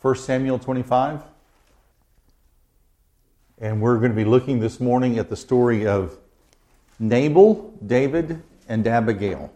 1 Samuel 25. And we're going to be looking this morning at the story of Nabal, David, and Abigail.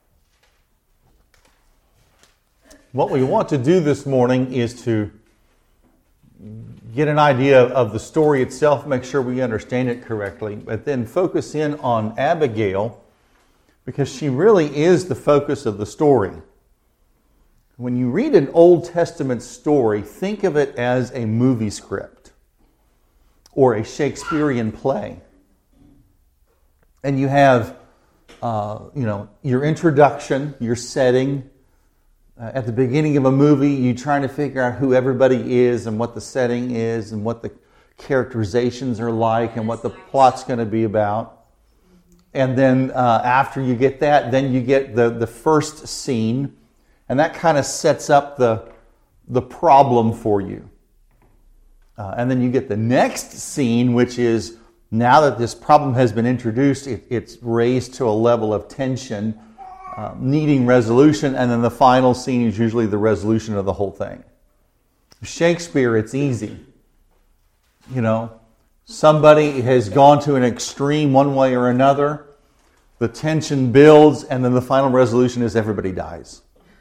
What we want to do this morning is to get an idea of the story itself, make sure we understand it correctly, but then focus in on Abigail because she really is the focus of the story. When you read an Old Testament story, think of it as a movie script or a Shakespearean play. And you have, your introduction, your setting. At the beginning of a movie, you're trying to figure out who everybody is and what the setting is and what the characterizations are like and what the plot's going to be about. And then after you get that, then you get the first scene, and that kind of sets up the problem for you. And then you get the next scene, which is now that this problem has been introduced, it's raised to a level of tension, needing resolution, and then the final scene is usually the resolution of the whole thing. Shakespeare, it's easy. Somebody has gone to an extreme one way or another, the tension builds, and then the final resolution is everybody dies.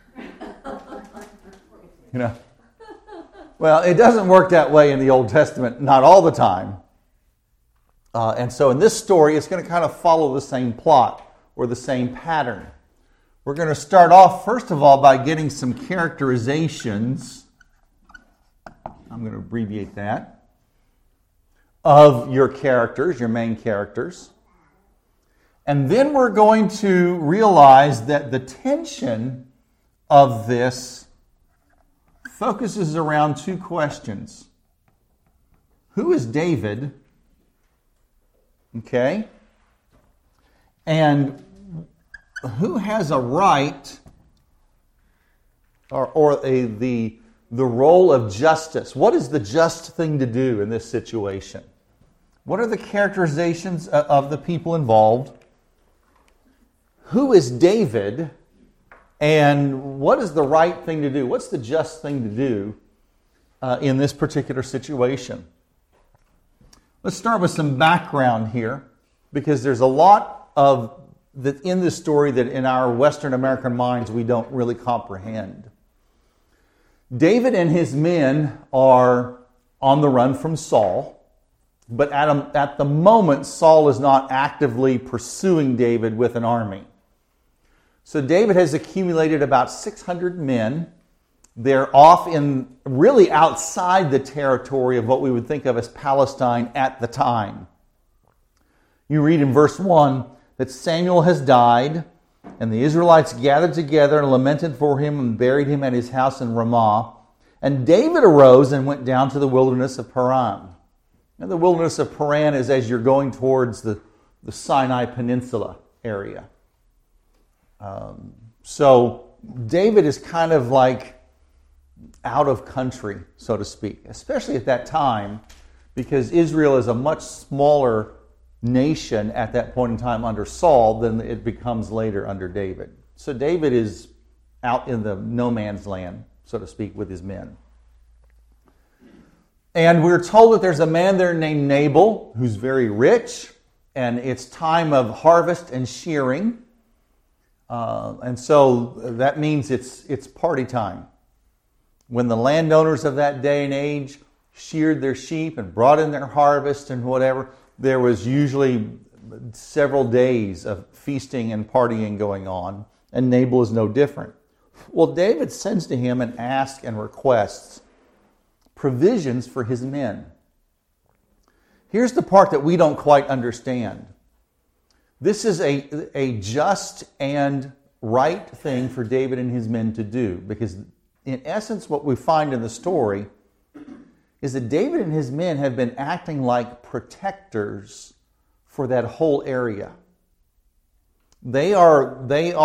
Well, it doesn't work that way in the Old Testament, not all the time. And so in this story, it's going to kind of follow the same plot or the same pattern. We're going to start off, first of all, by getting some characterizations. I'm going to abbreviate that. Of your characters, your main characters. And then we're going to realize that the tension of this focuses around two questions. Who is David? Okay. And who has a right or the role of justice? What is the just thing to do in this situation? What are the characterizations of the people involved? Who is David? And what is the right thing to do? What's the just thing to do in this particular situation? Let's start with some background here, because there's a lot of that in this story that in our Western American minds we don't really comprehend. David and his men are on the run from Saul, but at the moment Saul is not actively pursuing David with an army. So David has accumulated about 600 men. They're off in really outside the territory of what we would think of as Palestine at the time. You read in verse 1 that Samuel has died, and the Israelites gathered together and lamented for him and buried him at his house in Ramah. And David arose and went down to the wilderness of Paran. Now, the wilderness of Paran is as you're going towards the Sinai Peninsula area. So David is kind of like out of country, so to speak, especially at that time, because Israel is a much smaller nation at that point in time under Saul than it becomes later under David. So David is out in the no man's land, so to speak, with his men. And we're told that there's a man there named Nabal who's very rich, and it's time of harvest and shearing. And so that means it's party time. When the landowners of that day and age sheared their sheep and brought in their harvest and whatever, there was usually several days of feasting and partying going on, and Nabal is no different. Well, David sends to him and asks and requests provisions for his men. Here's the part that we don't quite understand. This is a just and right thing for David and his men to do, because in essence what we find in the story is that David and his men have been acting like protectors for that whole area. They are.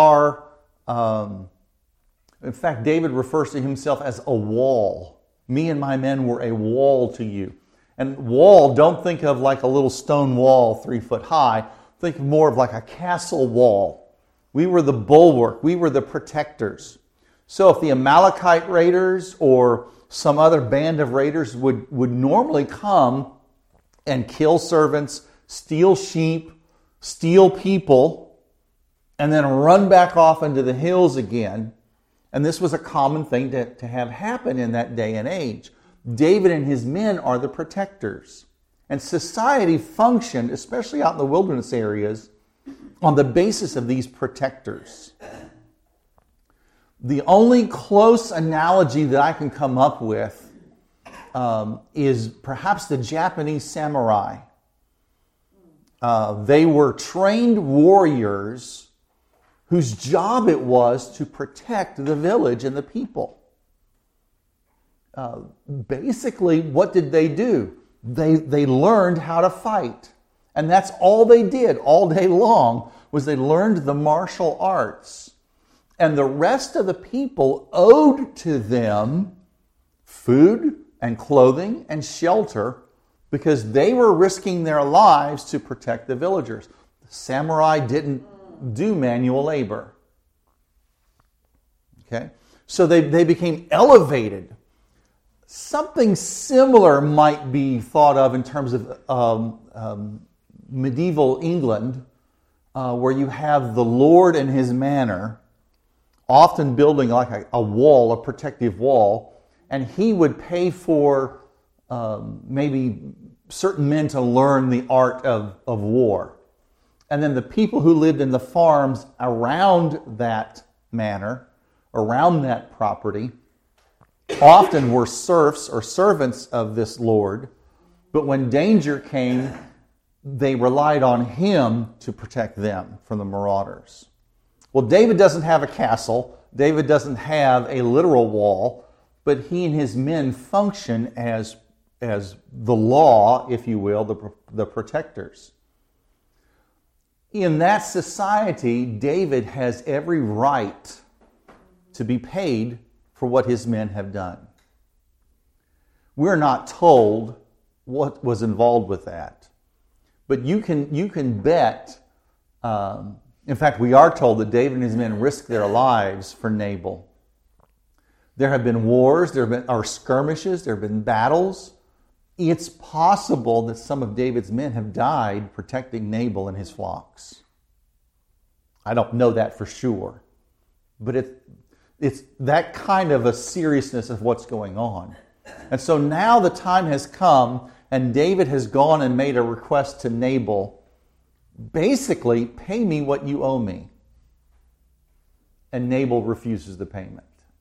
In fact, David refers to himself as a wall. Me and my men were a wall to you. And wall, don't think of like a little stone wall 3 foot high. Think more of like a castle wall. We were the bulwark. We were the protectors. So if the Amalekite raiders or some other band of raiders would normally come and kill servants, steal sheep, steal people, and then run back off into the hills again. And this was a common thing to have happen in that day and age. David and his men are the protectors. And society functioned, especially out in the wilderness areas, on the basis of these protectors. The only close analogy that I can come up with is perhaps the Japanese samurai. They were trained warriors whose job it was to protect the village and the people. Basically, what did they do? They learned how to fight. And that's all they did all day long, was they learned the martial arts. And the rest of the people owed to them food and clothing and shelter because they were risking their lives to protect the villagers. The samurai didn't do manual labor. Okay? So they became elevated. Something similar might be thought of in terms of medieval England, where you have the lord and his manor, often building like a wall, a protective wall, and he would pay for maybe certain men to learn the art of war. And then the people who lived in the farms around that manor, around that property, often were serfs or servants of this lord, but when danger came, they relied on him to protect them from the marauders. Well, David doesn't have a castle. David doesn't have a literal wall, but he and his men function as the law, if you will, the protectors. In that society, David has every right to be paid for what his men have done. We're not told what was involved with that. But you can bet, in fact, we are told that David and his men risked their lives for Nabal. There have been wars, there have been skirmishes, there have been battles. It's possible that some of David's men have died protecting Nabal and his flocks. I don't know that for sure. But it's that kind of a seriousness of what's going on. And so now the time has come, and David has gone and made a request to Nabal, basically, pay me what you owe me. And Nabal refuses the payment.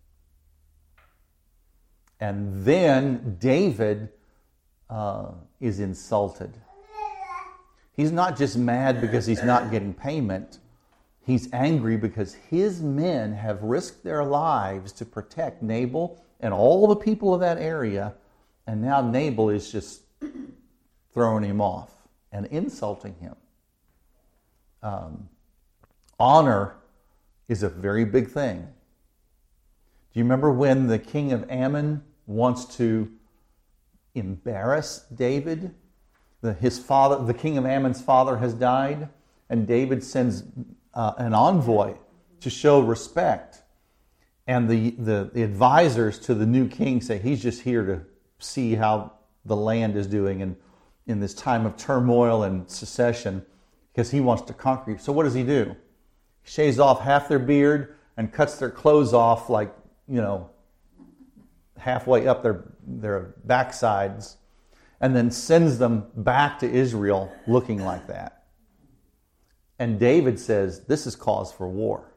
And then David is insulted. He's not just mad because he's not getting payment. He's angry because his men have risked their lives to protect Nabal and all the people of that area, and now Nabal is just throwing him off and insulting him. Honor is a very big thing. Do you remember when the king of Ammon wants to embarrass David? The king of Ammon's father has died, and David sends an envoy to show respect. And the advisors to the new king say he's just here to see how the land is doing in this time of turmoil and secession, because he wants to conquer you. So what does he do? He shaves off half their beard and cuts their clothes off like, halfway up their backsides, and then sends them back to Israel looking like that. And David says, this is cause for war.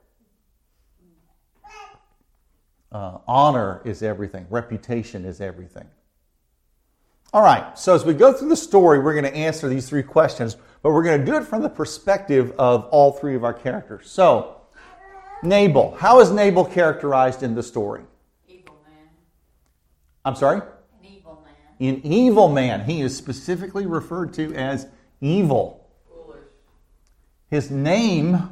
Honor is everything. Reputation is everything. All right, so as we go through the story, we're going to answer these three questions, but we're going to do it from the perspective of all three of our characters. So, Nabal. How is Nabal characterized in the story? Evil man. I'm sorry? An evil man. An evil man. He is specifically referred to as evil. Foolish. His name,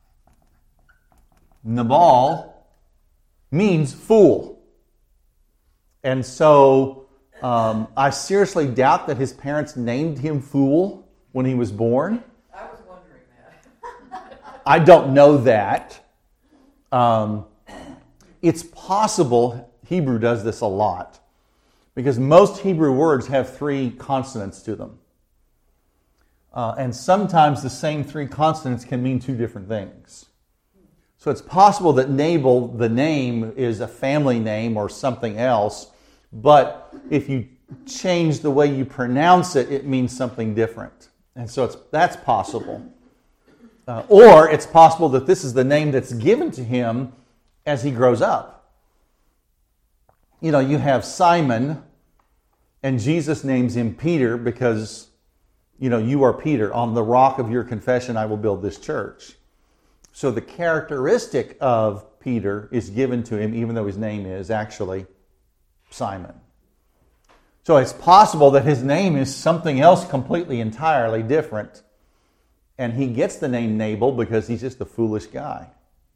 Nabal, means fool. And so I seriously doubt that his parents named him fool when he was born. I was wondering that. I don't know that. It's possible, Hebrew does this a lot, because most Hebrew words have 3 consonants to them. And sometimes the same 3 consonants can mean 2 different things. So it's possible that Nabal, the name, is a family name or something else, but if you change the way you pronounce it, it means something different. And so that's possible. Or it's possible that this is the name that's given to him as he grows up. You know, you have Simon, and Jesus names him Peter because, you know, you are Peter. On the rock of your confession, I will build this church. So the characteristic of Peter is given to him, even though his name is actually Simon. So it's possible that his name is something else completely, entirely different. And he gets the name Nabal because he's just a foolish guy.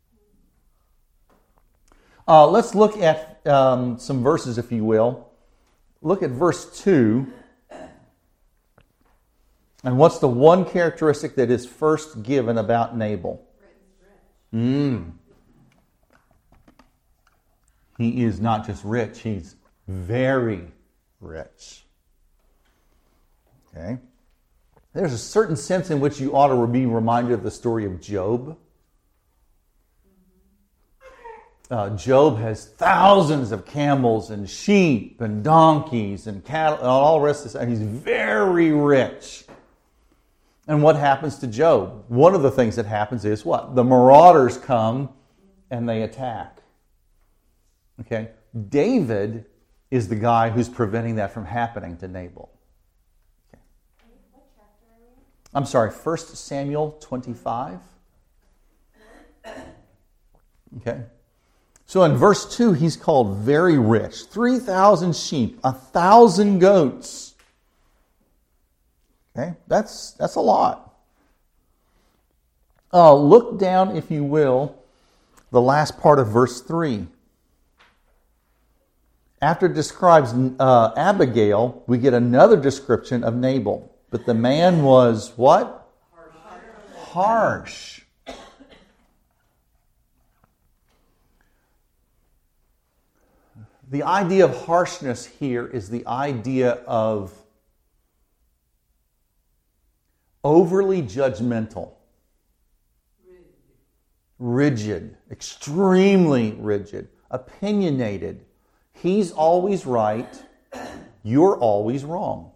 Let's look at some verses, if you will. Look at verse 2. And what's the one characteristic that is first given about Nabal? He is not just rich, he's very rich. Okay? There's a certain sense in which you ought to be reminded of the story of Job. Job has thousands of camels and sheep and donkeys and cattle and all the rest of this. And he's very rich. And what happens to Job? One of the things that happens is what? The marauders come and they attack. Okay? David is the guy who's preventing that from happening to Nabal. Okay. What chapter are we in? I'm sorry, 1 Samuel 25. Okay. So in verse 2, he's called very rich. 3,000 sheep, 1,000 goats. Okay, that's a lot. Look down, if you will, the last part of verse 3. After it describes Abigail, we get another description of Nabal. But the man was what? Harsh. The idea of harshness here is the idea of overly judgmental. Rigid. Extremely rigid. Opinionated. He's always right. You're always wrong.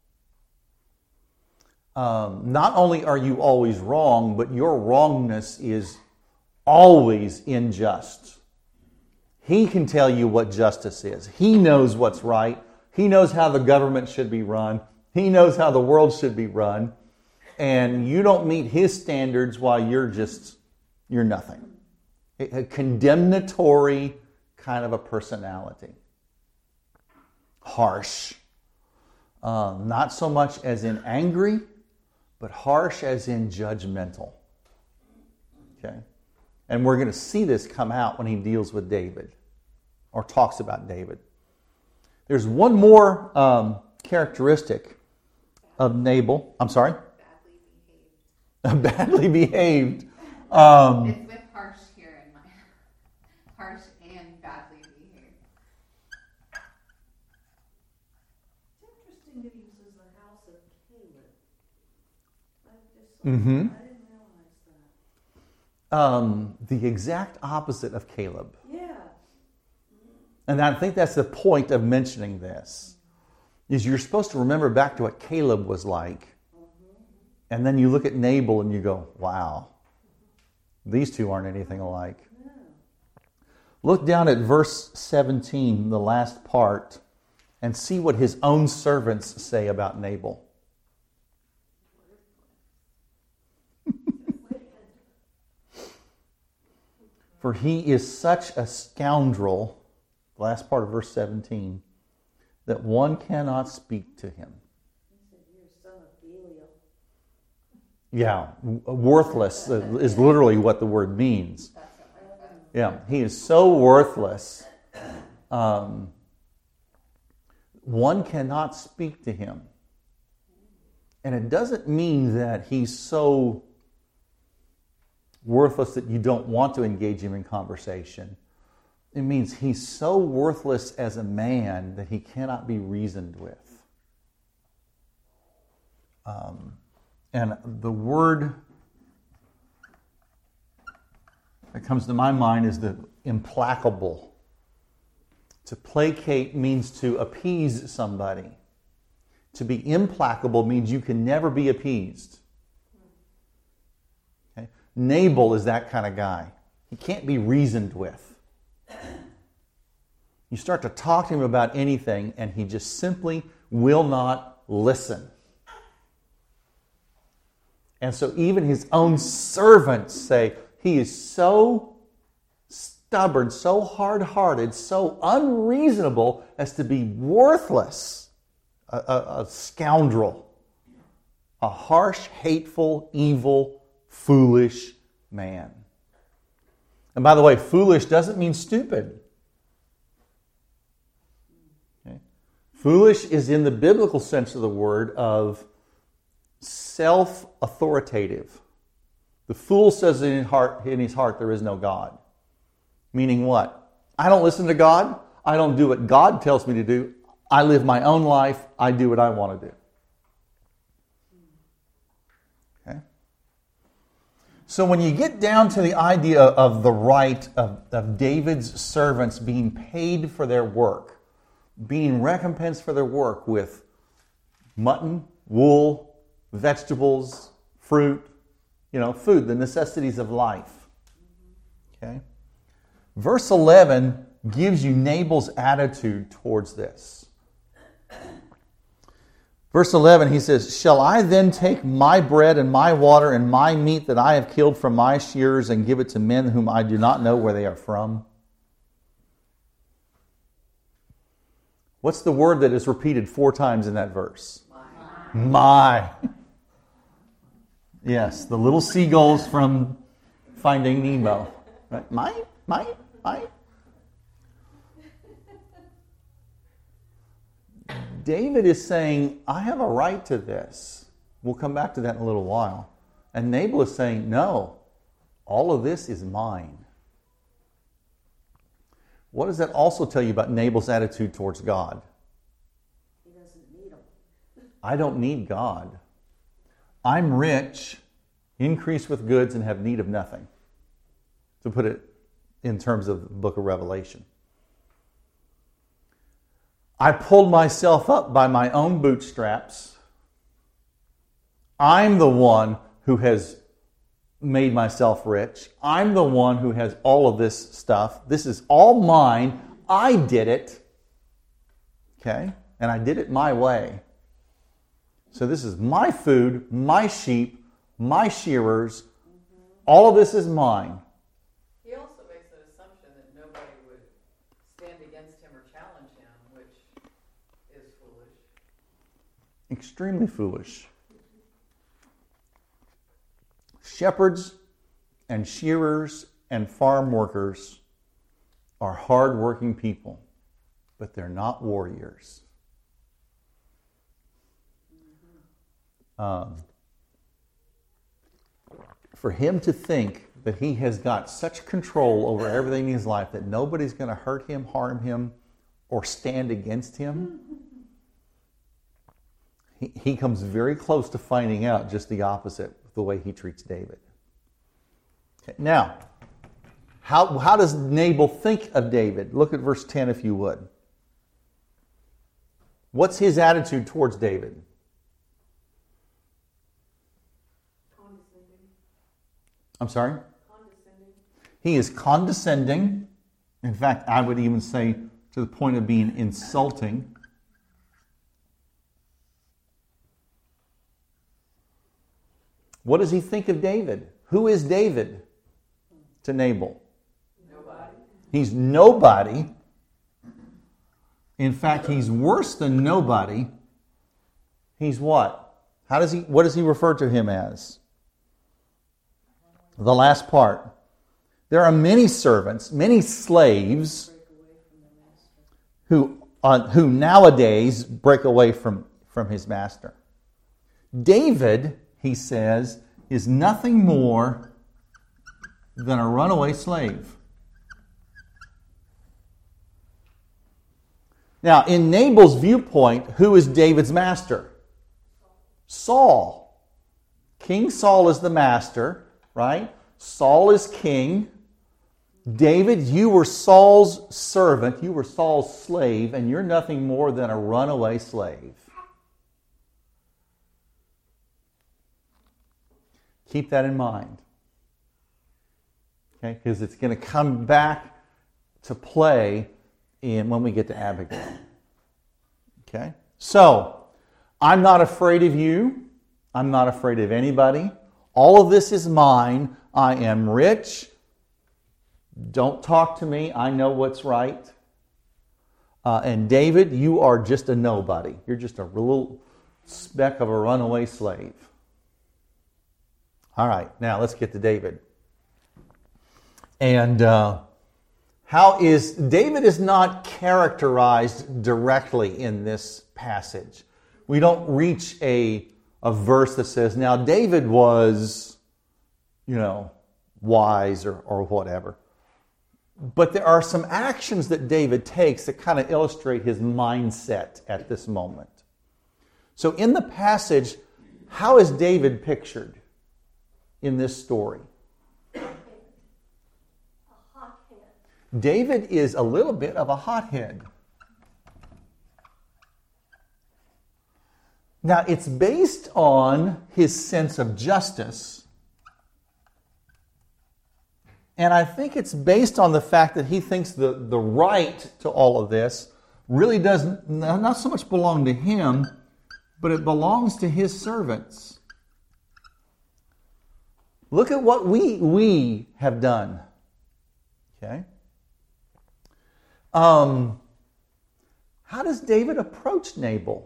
Not only are you always wrong, but your wrongness is always unjust. He can tell you what justice is. He knows what's right. He knows how the government should be run. He knows how the world should be run. And you don't meet his standards while you're nothing. A condemnatory kind of a personality. Harsh. Not so much as in angry, but harsh as in judgmental. Okay? And we're going to see this come out when he deals with David, or talks about David. There's one more characteristic of Nabal. I'm sorry? Badly behaved. It's with harsh here in my harsh and badly behaved. It's interesting that he says the house of Caleb. I didn't realize that. The exact opposite of Caleb. Yeah. And I think that's the point of mentioning this. Is you're supposed to remember back to what Caleb was like. And then you look at Nabal and you go, wow, these two aren't anything alike. No. Look down at verse 17, the last part, and see what his own servants say about Nabal. For he is such a scoundrel, the last part of verse 17, that one cannot speak to him. He said, you're a son of Belial. Yeah, worthless is literally what the word means. Yeah, he is so worthless. One cannot speak to him. And it doesn't mean that he's so worthless that you don't want to engage him in conversation. It means he's so worthless as a man that he cannot be reasoned with. And the word that comes to my mind is the implacable. To placate means to appease somebody. To be implacable means you can never be appeased. Okay? Nabal is that kind of guy. He can't be reasoned with. You start to talk to him about anything, and he just simply will not listen. And so even his own servants say, he is so stubborn, so hard-hearted, so unreasonable as to be worthless, a scoundrel, a harsh, hateful, evil, foolish man. And by the way, foolish doesn't mean stupid. Okay? Foolish is in the biblical sense of the word of self-authoritative. The fool says in his heart there is no God. Meaning what? I don't listen to God. I don't do what God tells me to do. I live my own life. I do what I want to do. Okay? So when you get down to the idea of the right of David's servants being paid for their work, being recompensed for their work with mutton, wool, vegetables, fruit, food, the necessities of life. Okay? Verse 11 gives you Nabal's attitude towards this. Verse 11, he says, "Shall I then take my bread and my water and my meat that I have killed from my shears and give it to men whom I do not know where they are from?" What's the word that is repeated 4 times in that verse? My. Yes, the little seagulls from Finding Nemo. Right? My. David is saying, I have a right to this. We'll come back to that in a little while. And Nabal is saying, no, all of this is mine. What does that also tell you about Nabal's attitude towards God? He doesn't need them. I don't need God. I'm rich, increase with goods, and have need of nothing. To put it in terms of the book of Revelation. I pulled myself up by my own bootstraps. I'm the one who has made myself rich. I'm the one who has all of this stuff. This is all mine. I did it. Okay? And I did it my way. So this is my food, my sheep, my shearers. All of this is mine. He also makes an assumption that nobody would stand against him or challenge him, which is foolish. Extremely foolish. Shepherds and shearers and farm workers are hard-working people, but they're not warriors. For him to think that he has got such control over everything in his life that nobody's going to hurt him, harm him, or stand against him, he comes very close to finding out just the opposite with the way he treats David. Okay, now, how does Nabal think of David? Look at verse 10 if you would. What's his attitude towards David? I'm sorry? Condescending. He is condescending. In fact, I would even say to the point of being insulting. What does he think of David? Who is David to Nabal? Nobody. He's nobody. In fact, he's worse than nobody. He's what? What does he refer to him as? The last part. There are many servants, many slaves who nowadays break away from his master. David, he says, is nothing more than a runaway slave. Now, in Nabal's viewpoint, who is David's master? Saul. King Saul is the master, right? Saul is king. David, you were Saul's servant, you were Saul's slave, and you're nothing more than a runaway slave. Keep that in mind. Okay, because it's going to come back to play when we get to Abigail. Okay? So, I'm not afraid of you. I'm not afraid of anybody. All of this is mine. I am rich. Don't talk to me. I know what's right. And David, you are just a nobody. You're just a little speck of a runaway slave. All right, now let's get to David. And David is not characterized directly in this passage. We don't reach a verse that says, now David was, wise or whatever. But there are some actions that David takes that kind of illustrate his mindset at this moment. So in the passage, how is David pictured in this story? A hothead. David is a little bit of a hothead. Now, it's based on his sense of justice. And I think it's based on the fact that he thinks the right to all of this really doesn't, not so much belong to him, but it belongs to his servants. Look at what we have done. Okay? How does David approach Nabal?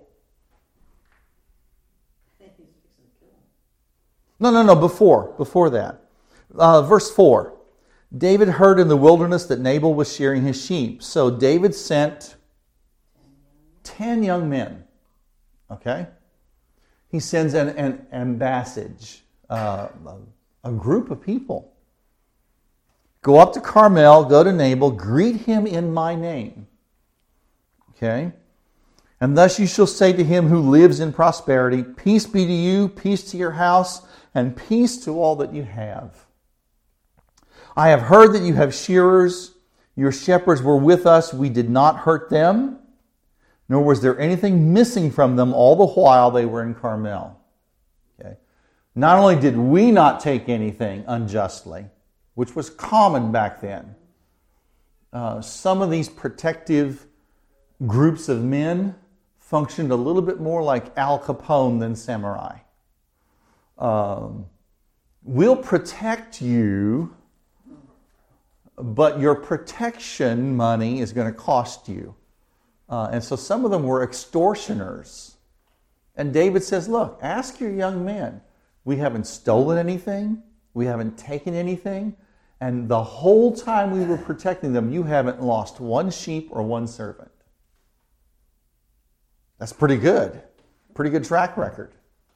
I think he's fixing to kill him. No, before that. Verse 4. David heard in the wilderness that Nabal was shearing his sheep. So David sent 10 young men. Okay? He sends an ambassage, a group of people. Go up to Carmel, go to Nabal, greet him in my name. Okay? And thus you shall say to him who lives in prosperity, peace be to you, peace to your house, and peace to all that you have. I have heard that you have shearers. Your shepherds were with us. We did not hurt them, nor was there anything missing from them all the while they were in Carmel. Okay? Not only did we not take anything unjustly, which was common back then, some of these protective groups of men functioned a little bit more like Al Capone than samurai. We'll protect you, but your protection money is going to cost you. And so some of them were extortioners. And David says, look, ask your young men. We haven't stolen anything. We haven't taken anything. And the whole time we were protecting them, you haven't lost one sheep or one servant. That's pretty good. Pretty good track record.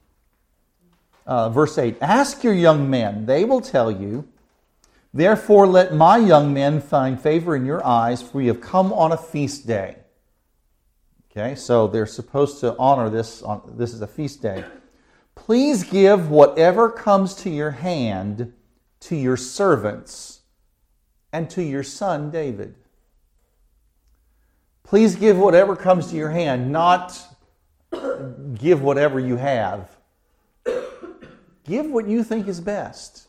Verse 8, ask your young men. They will tell you. Therefore, let my young men find favor in your eyes, for we have come on a feast day. Okay, so they're supposed to honor this. This is a feast day. Please give whatever comes to your hand to your servants and to your son David. Please give whatever comes to your hand, not give whatever you have. Give what you think is best.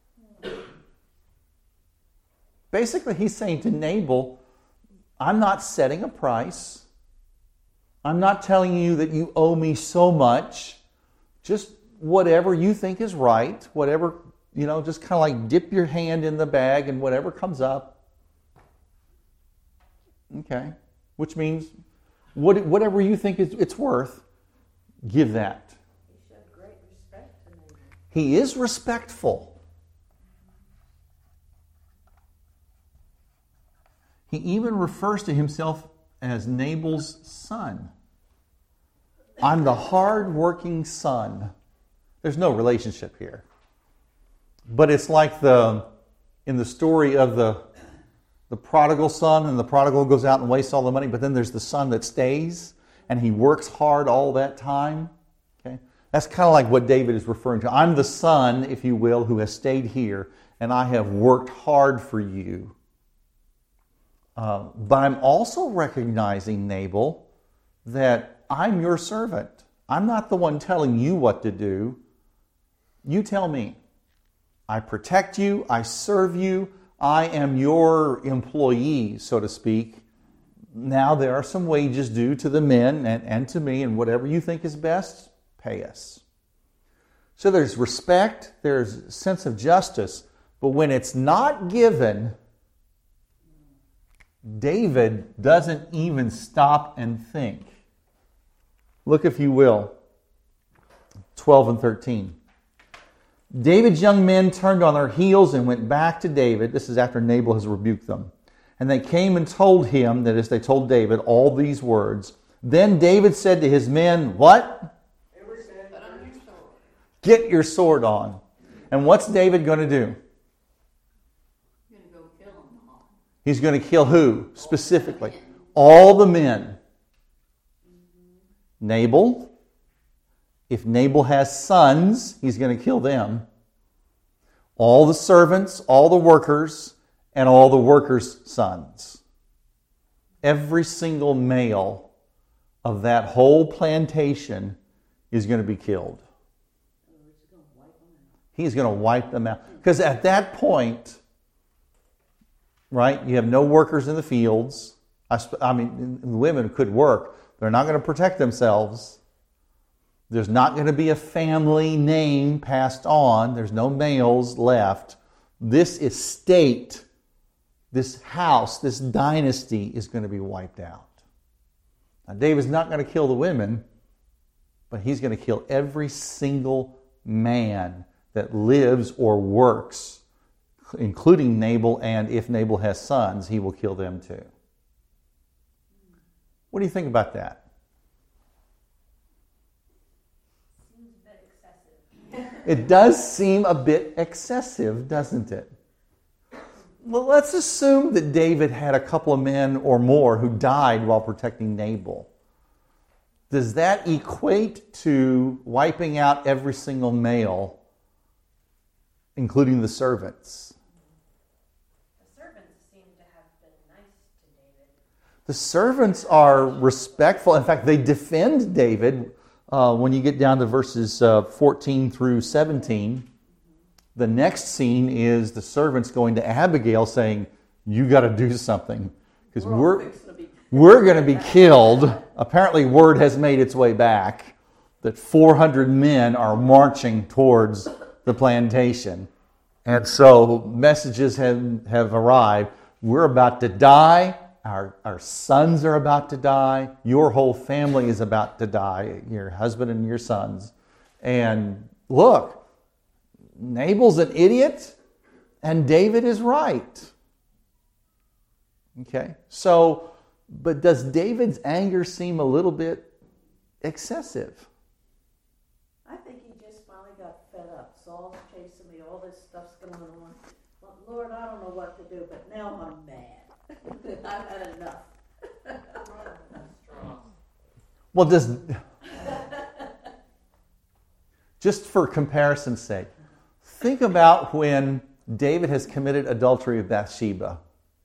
Basically, he's saying to Nabal, I'm not setting a price. I'm not telling you that you owe me so much. Just whatever you think is right, whatever, just kind of like dip your hand in the bag and whatever comes up. Okay. Which means whatever you think it's worth, give that. He showed great respect to Nabal. He is respectful. He even refers to himself as Nabal's son. I'm the hard-working son. There's no relationship here. But it's like in the story of the the prodigal son, and the prodigal goes out and wastes all the money, but then there's the son that stays, and he works hard all that time. Okay? That's kind of like what David is referring to. I'm the son, if you will, who has stayed here, and I have worked hard for you. But I'm also recognizing, Nabal, that I'm your servant. I'm not the one telling you what to do. You tell me. I protect you. I serve you. I am your employee, so to speak. Now there are some wages due to the men and to me, and whatever you think is best, pay us. So there's respect, there's a sense of justice, but when it's not given, David doesn't even stop and think. Look, if you will, 12 and 13. David's young men turned on their heels and went back to David. This is after Nabal has rebuked them. And they came and told him, that is, they told David all these words. Then David said to his men, what? Put on your sword. Get your sword on. And what's David going to do? You're going to go kill them all. He's going to kill who? Specifically. All the men. Nabal. If Nabal has sons, he's going to kill them. All the servants, all the workers, and all the workers' sons. Every single male of that whole plantation is going to be killed. He's going to wipe them out. Because at that point, right, you have no workers in the fields. I mean, women could work. They're not going to protect themselves. There's not going to be a family name passed on. There's no males left. This estate, this house, this dynasty is going to be wiped out. Now, David's not going to kill the women, but he's going to kill every single man that lives or works, including Nabal, and if Nabal has sons, he will kill them too. What do you think about that? Seems a bit excessive. It does seem a bit excessive, doesn't it? Well, let's assume that David had a couple of men or more who died while protecting Nabal. Does that equate to wiping out every single male, including the servants? The servants seem to have been nice to David. The servants are respectful. In fact, they defend David when you get down to verses 14 through 17. The next scene is the servants going to Abigail saying, you got to do something because we're going to be killed. Apparently word has made its way back that 400 men are marching towards the plantation. And so messages have arrived. We're about to die. Our sons are about to die. Your whole family is about to die. Your husband and your sons. And look, Nabal's an idiot and David is right. Okay, so, but does David's anger seem a little bit excessive? I think he just finally got fed up. Saul's chasing me, all this stuff's going on. Well, Lord, I don't know what to do, but now I'm mad. I've had enough. Well, just for comparison's sake, think about when David has committed adultery with Bathsheba.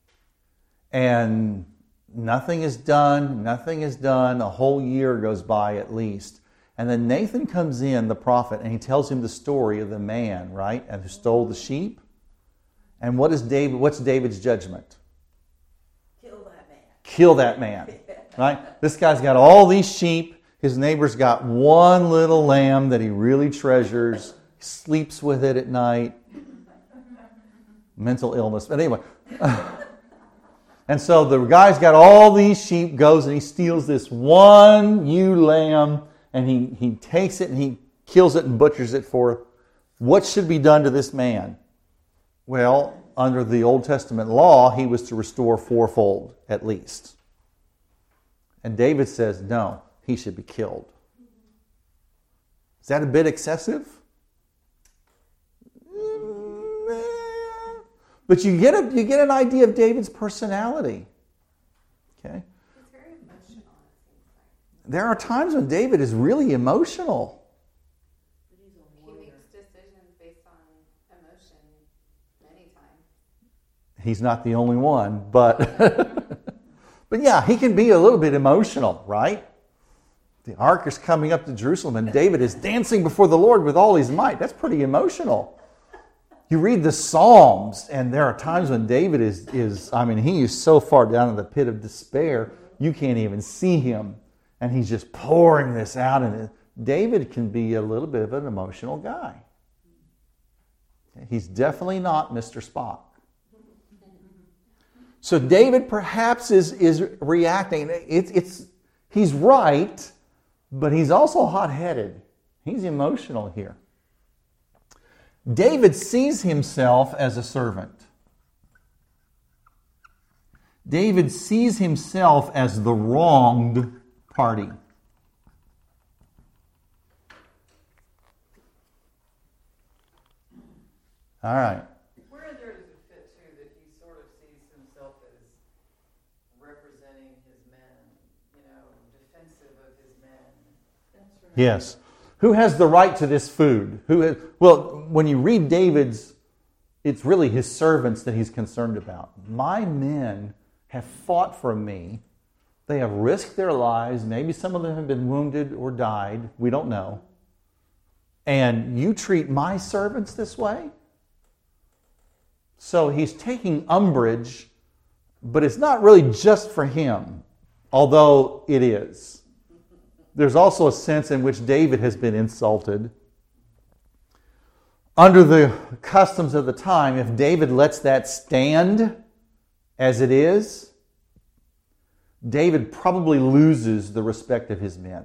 And nothing is done, a whole year goes by at least. And then Nathan comes in, the prophet, and he tells him the story of the man, right, and who stole the sheep. And what's David's judgment? Kill that man. Kill that man, right? This guy's got all these sheep. His neighbor's got one little lamb that he really treasures. He sleeps with it at night. Mental illness. But anyway. And so the guy's got all these sheep, goes and he steals this one ewe lamb, and he takes it and he kills it and butchers it for what should be done to this man? Well, under the Old Testament law, he was to restore fourfold at least. And David says, no, he should be killed. Is that a bit excessive? But you get an idea of David's personality. Okay? He's very emotional, it seems like. There are times when David is really emotional. He makes decisions based on emotion many times. He's not the only one, but but yeah, he can be a little bit emotional, right? The ark is coming up to Jerusalem and David is dancing before the Lord with all his might. That's pretty emotional. You read the Psalms, and there are times when David he is so far down in the pit of despair, you can't even see him. And he's just pouring this out. And David can be a little bit of an emotional guy. He's definitely not Mr. Spock. So David perhaps is reacting. He's right, but he's also hot-headed. He's emotional here. David sees himself as a servant. David sees himself as the wronged party. All right. Where in there does it fit, too, that he sort of sees himself as representing his men, defensive of his men? That's right. Yes. Who has the right to this food? When you read David's, it's really his servants that he's concerned about. My men have fought for me. They have risked their lives. Maybe some of them have been wounded or died. We don't know. And you treat my servants this way? So he's taking umbrage, but it's not really just for him, although it is. There's also a sense in which David has been insulted. Under the customs of the time, if David lets that stand as it is, David probably loses the respect of his men.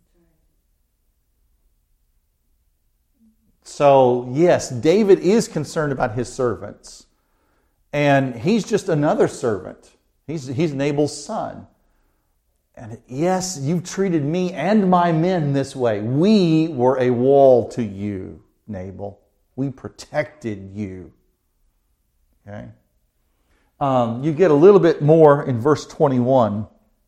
So, yes, David is concerned about his servants. And he's just another servant. He's Nabal's son. And yes, you've treated me and my men this way. We were a wall to you, Nabal. We protected you. Okay? You get a little bit more in verse 21.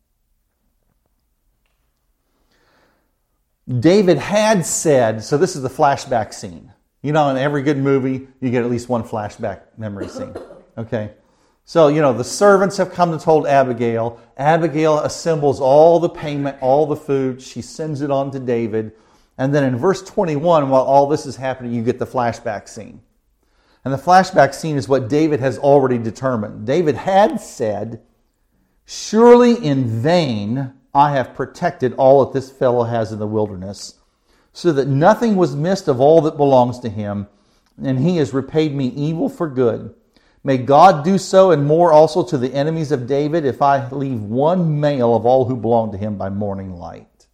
David had said, so this is the flashback scene. In every good movie, you get at least one flashback memory scene. Okay? So, the servants have come and told Abigail. Abigail assembles all the payment, all the food. She sends it on to David. And then in verse 21, while all this is happening, you get the flashback scene. And the flashback scene is what David has already determined. David had said, "Surely in vain I have protected all that this fellow has in the wilderness, so that nothing was missed of all that belongs to him, and he has repaid me evil for good. May God do so and more also to the enemies of David if I leave one male of all who belong to him by morning light."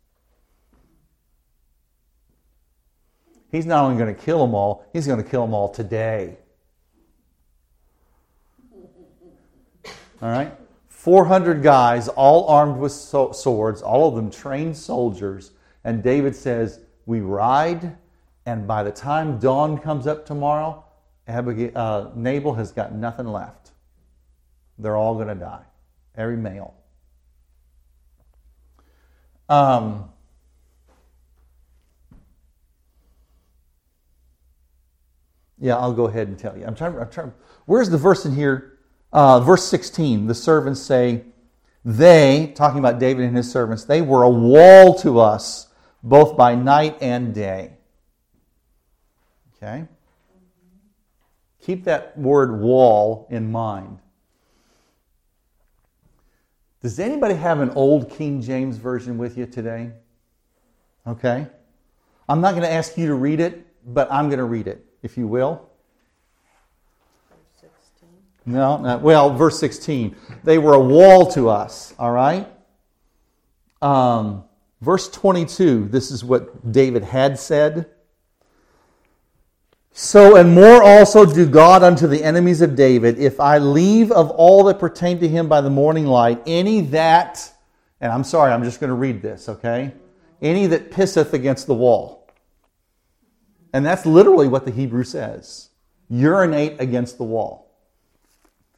He's not only going to kill them all, he's going to kill them all today. All right? 400 guys, all armed with swords, all of them trained soldiers. And David says, we ride, and by the time dawn comes up tomorrow, Nabal has got nothing left. They're all going to die. Every male. Yeah, I'll go ahead and tell you. I'm trying. Where's the verse in here? Verse 16. The servants say, they, talking about David and his servants, they were a wall to us, both by night and day. Okay? Keep that word wall in mind. Does anybody have an old King James version with you today? Okay? I'm not going to ask you to read it, but I'm going to read it, if you will. Verse 16. No, verse 16. They were a wall to us, all right? Verse 22, this is what David had said. So and more also do God unto the enemies of David, if I leave of all that pertain to him by the morning light, any that, and I'm sorry, I'm just going to read this, okay? Any that pisseth against the wall. And that's literally what the Hebrew says. Urinate against the wall.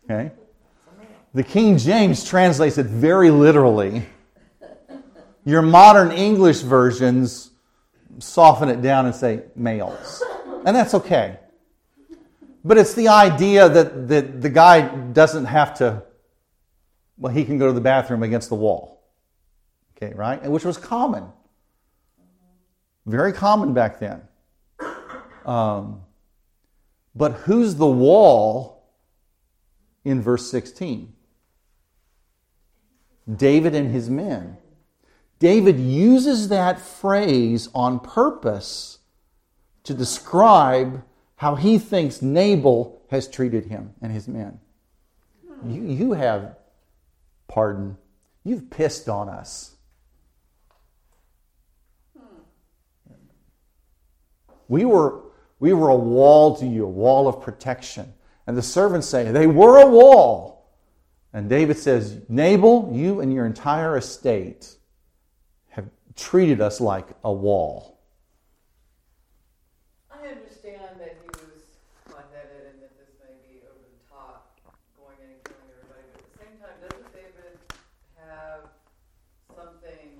Okay? The King James translates it very literally. Your modern English versions soften it down and say males. And that's okay. But it's the idea that the guy doesn't have to, well, he can go to the bathroom against the wall. Okay, right? Which was common. Very common back then. But who's the wall in verse 16? David and his men. David uses that phrase on purpose to describe how he thinks Nabal has treated him and his men. You have, pardon, you've pissed on us. We were a wall to you, a wall of protection. And the servants say, they were a wall. And David says, Nabal, you and your entire estate have treated us like a wall. I understand that he was hot-headed and that this may be over the top, going in and killing everybody, but at the same time, doesn't David have something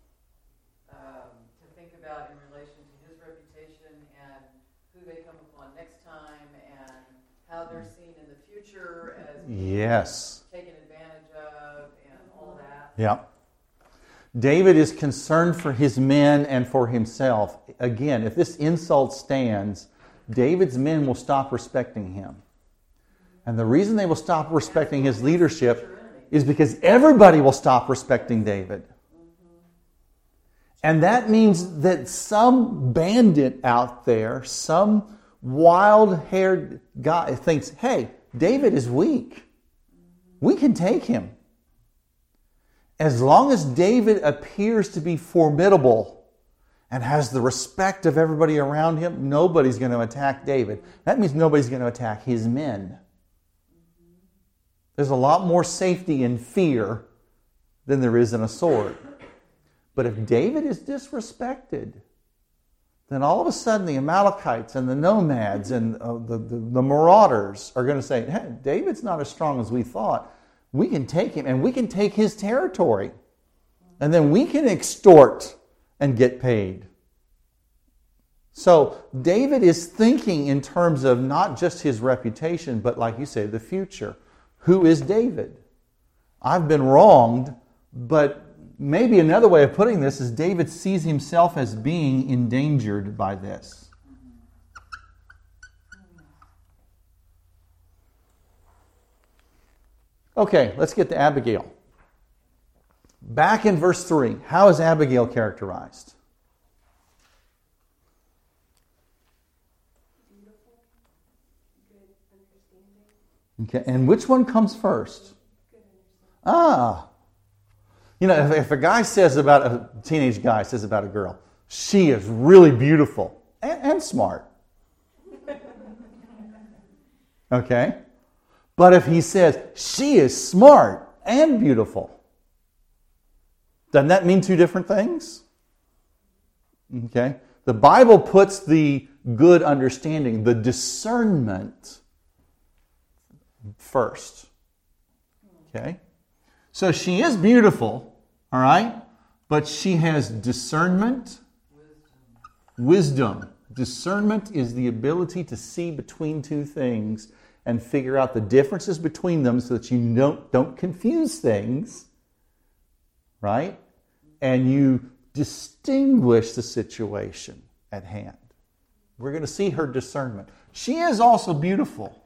to think about in relation to his reputation and who they come upon next time and how they're seen in the future as Yes. taken advantage of and all that? Yeah. David is concerned for his men and for himself. Again, if this insult stands, David's men will stop respecting him. And the reason they will stop respecting his leadership is because everybody will stop respecting David. And that means that some bandit out there, some wild-haired guy thinks, hey, David is weak. We can take him. As long as David appears to be formidable and has the respect of everybody around him, nobody's going to attack David. That means nobody's going to attack his men. There's a lot more safety in fear than there is in a sword. But if David is disrespected, then all of a sudden the Amalekites and the nomads and the marauders are going to say, hey, David's not as strong as we thought. We can take him and we can take his territory. And then we can extort and get paid. So David is thinking in terms of not just his reputation, but like you say, the future. Who is David? I've been wronged, but maybe another way of putting this is David sees himself as being endangered by this. Okay, let's get to Abigail. Back in verse 3, how is Abigail characterized? Beautiful, good understanding. Okay, and which one comes first? Good understanding. You know, if a guy says about a teenage guy says about a girl, she is really beautiful and smart. Okay? But if he says, she is smart and beautiful, doesn't that mean two different things? Okay? The Bible puts the good understanding, the discernment, first. Okay? So she is beautiful, all right? But she has discernment, wisdom. Discernment is the ability to see between two things and figure out the differences between them so that you don't confuse things, right? And you distinguish the situation at hand. We're going to see her discernment. She is also beautiful.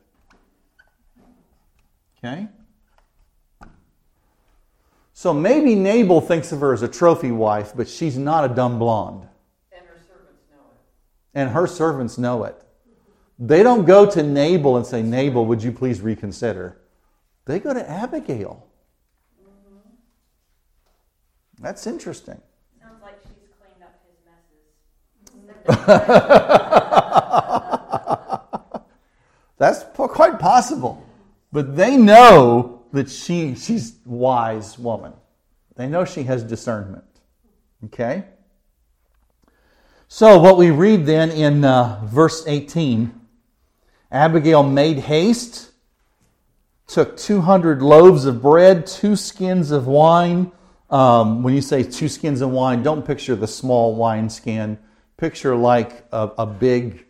Okay? So maybe Nabal thinks of her as a trophy wife, but she's not a dumb blonde. And her servants know it. And her servants know it. They don't go to Nabal and say, Nabal, would you please reconsider? They go to Abigail. That's interesting. Sounds like she's cleaned up his messes. That's quite possible. But they know that she's a wise woman. They know she has discernment. Okay? So what we read then in verse 18, Abigail made haste took 200 loaves of bread, 2 skins of wine. When you say 2 skins of wine, don't picture the small wine skin. Picture like a big,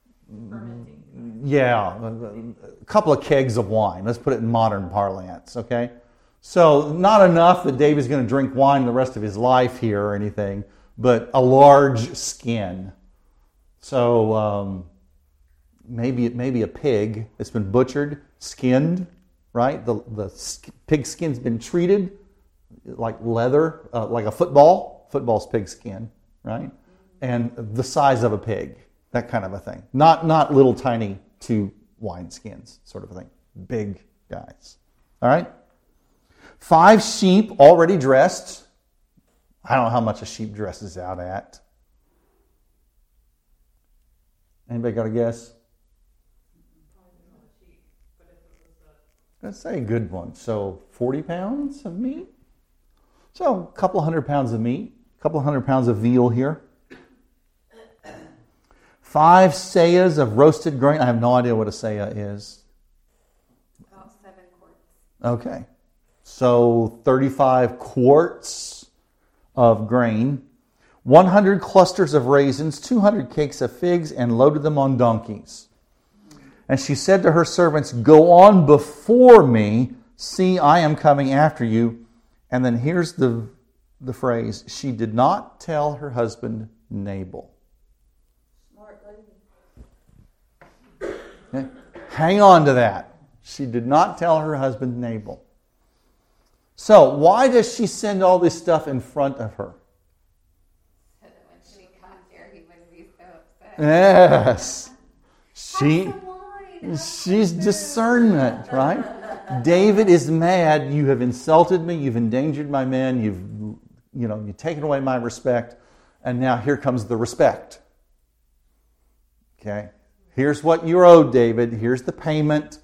a couple of kegs of wine. Let's put it in modern parlance, okay? So not enough that David's going to drink wine the rest of his life here or anything, but a large skin. So maybe a pig that's been butchered, skinned, right? The pig skin's been treated like leather, like a football. Football's pig skin, right? And the size of a pig, that kind of a thing. Not little tiny 2 wine skins, sort of a thing. Big guys. All right? 5 sheep already dressed. I don't know how much a sheep dresses out at. Anybody got a guess? Let's say a good one. So 40 pounds of meat. So a couple 100 pounds of meat. A couple 100 pounds of veal here. 5 seahs of roasted grain. I have no idea what a seah is. About 7 quarts. Okay. So 35 quarts of grain. 100 clusters of raisins, 200 cakes of figs, and loaded them on donkeys. And she said to her servants, "Go on before me. See, I am coming after you." And then here's the phrase. She did not tell her husband Nabal. Smart lady. Okay? Hang on to that. She did not tell her husband Nabal. So why does she send all this stuff in front of her? So that when she comes here, he wouldn't be so upset. Yes. Have some wine. She's discernment, right? David is mad. You have insulted me. You've endangered my men. You've taken away my respect. And now here comes the respect. Okay? Here's what you're owed, David. Here's the payment,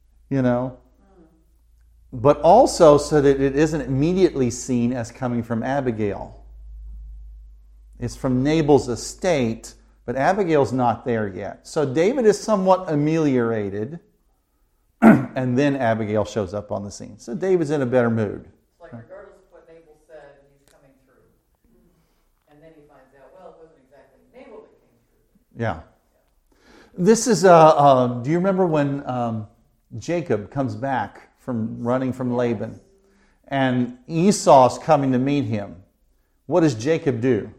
But also so that it isn't immediately seen as coming from Abigail. It's from Nabal's estate, but Abigail's not there yet. So David is somewhat ameliorated, and then Abigail shows up on the scene. So David's in a better mood. It's like regardless of what Nabal said, he's coming through. And then he finds out, well, it wasn't exactly Nabal that came through. Yeah. This is, do you remember when Jacob comes back from running from Laban, and Esau's coming to meet him? What does Jacob do?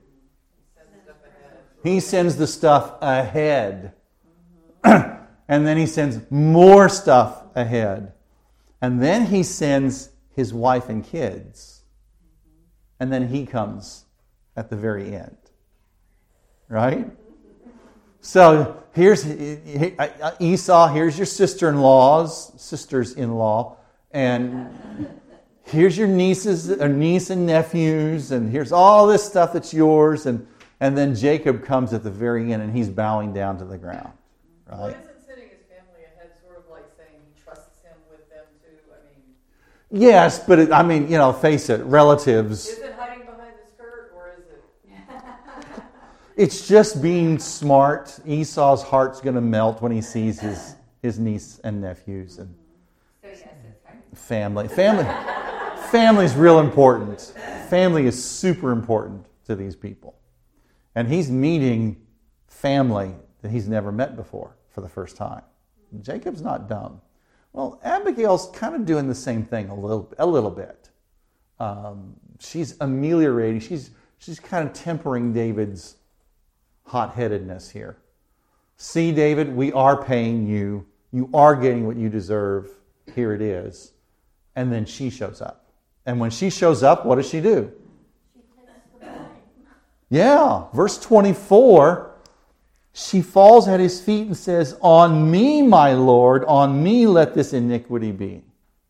He sends the stuff ahead. And then he sends more stuff ahead. And then he sends his wife and kids. And then he comes at the very end. Right? So here's Esau, here's your sisters-in-law, and here's your niece and nephews, and here's all this stuff that's yours, and then Jacob comes at the very end, and he's bowing down to the ground. Right? Well, isn't sitting his family ahead sort of like saying he trusts him with them too? Yes, but face it, relatives. Is it hiding behind the skirt, or is it? It's just being smart. Esau's heart's going to melt when he sees his niece and nephews and So yes, it's hard. family. Family's real important. Family is super important to these people. And he's meeting family that he's never met before for the first time. Jacob's not dumb. Well, Abigail's kind of doing the same thing a little bit. She's ameliorating. She's kind of tempering David's hot-headedness here. See, David, we are paying you. You are getting what you deserve. Here it is. And then she shows up. And when she shows up, what does she do? She takes the blame. Yeah, verse 24, she falls at his feet and says, "On me, my Lord, on me let this iniquity be."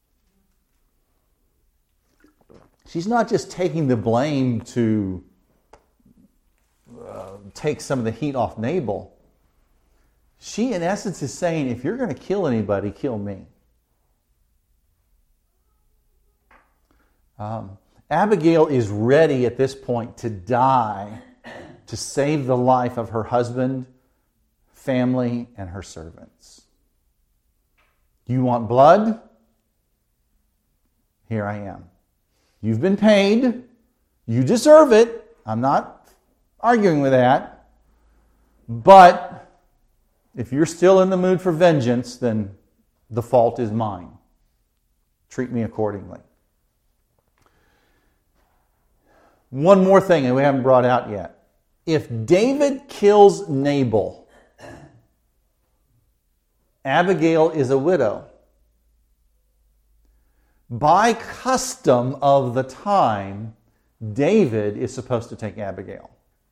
She's not just taking the blame to take some of the heat off Nabal. She, in essence, is saying, if you're going to kill anybody, kill me. Abigail is ready at this point to die to save the life of her husband, family, and her servants. You want blood? here I am. You've been paid. You deserve it. I'm not arguing with that. But if you're still in the mood for vengeance, then the fault is mine. Treat me accordingly. One more thing that we haven't brought out yet. If David kills Nabal, Abigail is a widow. By custom of the time, David is supposed to take Abigail.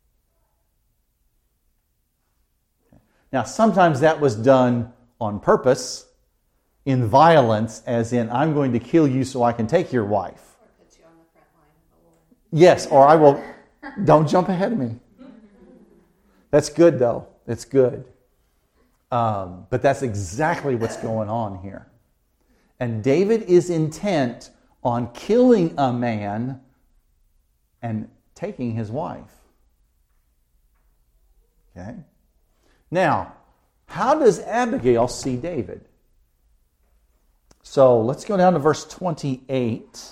Now, sometimes that was done on purpose, in violence, as in, I'm going to kill you so I can take your wife. Or put you on the front line of the war. Yes, or I will. Don't jump ahead of me. That's good, though. It's good. But that's exactly what's going on here. And David is intent on killing a man and taking his wife. Okay? Now, how does Abigail see David? So let's go down to verse 28.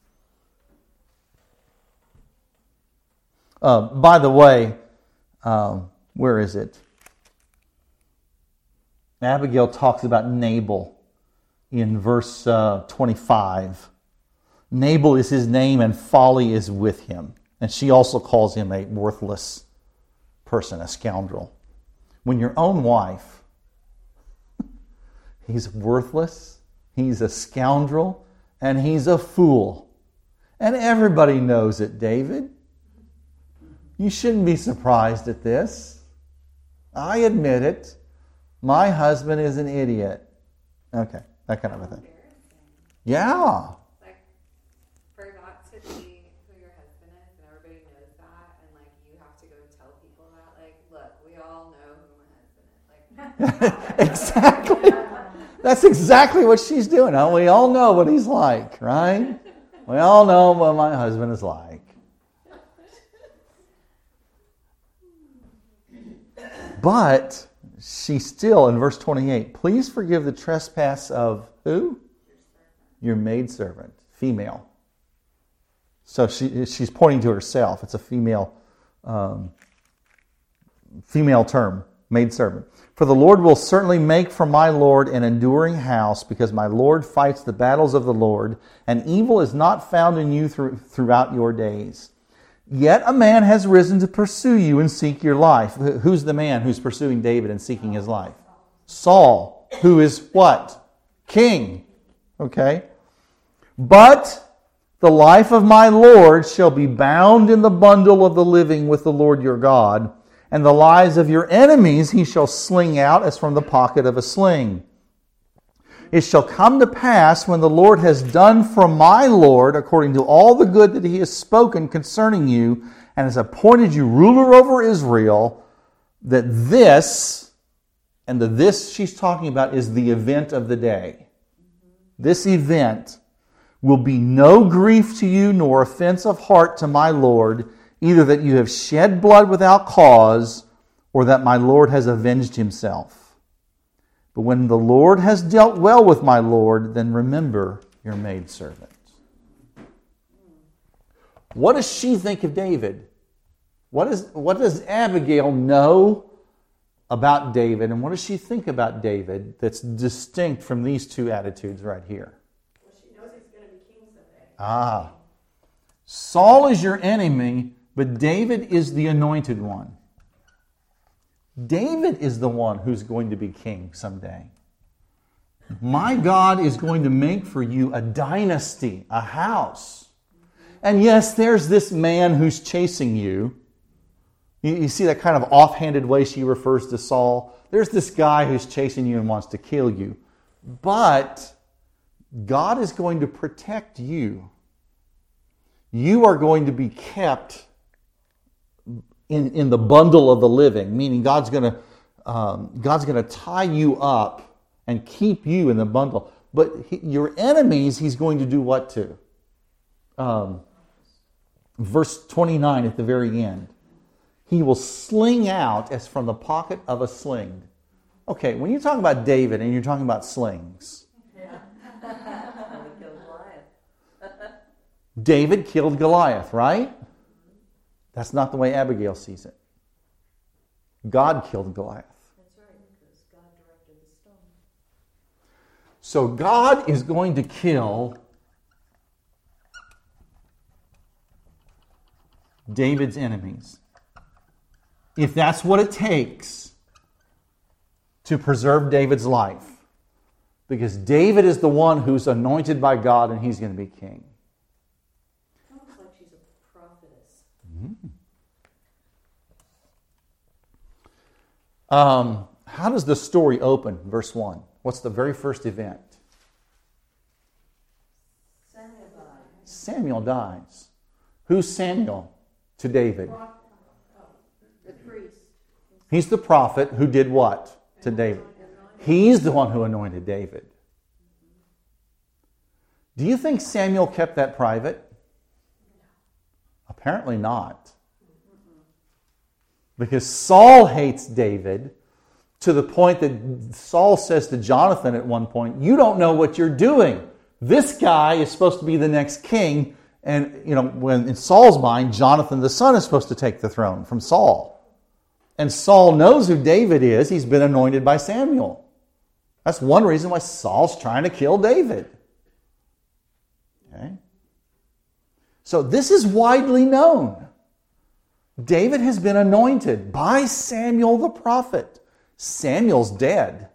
By the way, where is it? Abigail talks about Nabal in verse 25. Nabal is his name and folly is with him. And she also calls him a worthless person, a scoundrel. When your own wife, he's worthless, he's a scoundrel, and he's a fool. And everybody knows it, David. You shouldn't be surprised at this. I admit it. My husband is an idiot. Okay, that kind of a thing. Yeah. Like, for that to be who your husband is, and everybody knows that, and like you have to go tell people that, like, look, we all know who my husband is. Like, Exactly. That's exactly what she's doing. Huh? We all know what he's like, right? We all know what my husband is like. But she still, in verse 28, please forgive the trespass of who? Your maidservant, female. So she's pointing to herself. It's a female term, maidservant. For the Lord will certainly make for my Lord an enduring house, because my Lord fights the battles of the Lord, and evil is not found in you throughout your days. Yet a man has risen to pursue you and seek your life. Who's the man who's pursuing David and seeking his life? Saul, who is what? King. Okay? But the life of my Lord shall be bound in the bundle of the living with the Lord your God, and the lives of your enemies he shall sling out as from the pocket of a sling. It shall come to pass when the Lord has done for my Lord according to all the good that he has spoken concerning you and has appointed you ruler over Israel, that this, and the this she's talking about is the event of the day. This event will be no grief to you nor offense of heart to my Lord, either that you have shed blood without cause or that my Lord has avenged himself. But when the Lord has dealt well with my Lord, then remember your maidservant. What does she think of David? What does Abigail know about David, and what does she think about David that's distinct from these two attitudes right here? Well, she knows he's going to be king someday. Saul is your enemy, but David is the anointed one. David is the one who's going to be king someday. My God is going to make for you a dynasty, a house. And yes, there's this man who's chasing you. You see that kind of offhanded way she refers to Saul? There's this guy who's chasing you and wants to kill you. But God is going to protect you. You are going to be kept in the bundle of the living, meaning God's going to tie you up and keep you in the bundle. But your enemies, he's going to do what to? Verse 29 at the very end. He will sling out as from the pocket of a sling. Okay, when you talk about David and you're talking about slings. Yeah. How to kill Goliath. David killed Goliath, right? That's not the way Abigail sees it. God killed Goliath. That's right, because God directed the stone. So God is going to kill David's enemies, if that's what it takes to preserve David's life. Because David is the one who's anointed by God and he's going to be king. Sounds like she's a prophetess. How does the story open? Verse 1. What's the very first event? Samuel died. Samuel dies. Who's Samuel to David? The priest. He's the prophet who did what to David? He's the one who anointed David. Do you think Samuel kept that private? Apparently not. Because Saul hates David to the point that Saul says to Jonathan at one point, "You don't know what you're doing. This guy is supposed to be the next king." And, when in Saul's mind, Jonathan the son is supposed to take the throne from Saul. And Saul knows who David is. He's been anointed by Samuel. That's one reason why Saul's trying to kill David. Okay? So this is widely known. David has been anointed by Samuel the prophet. Samuel's dead.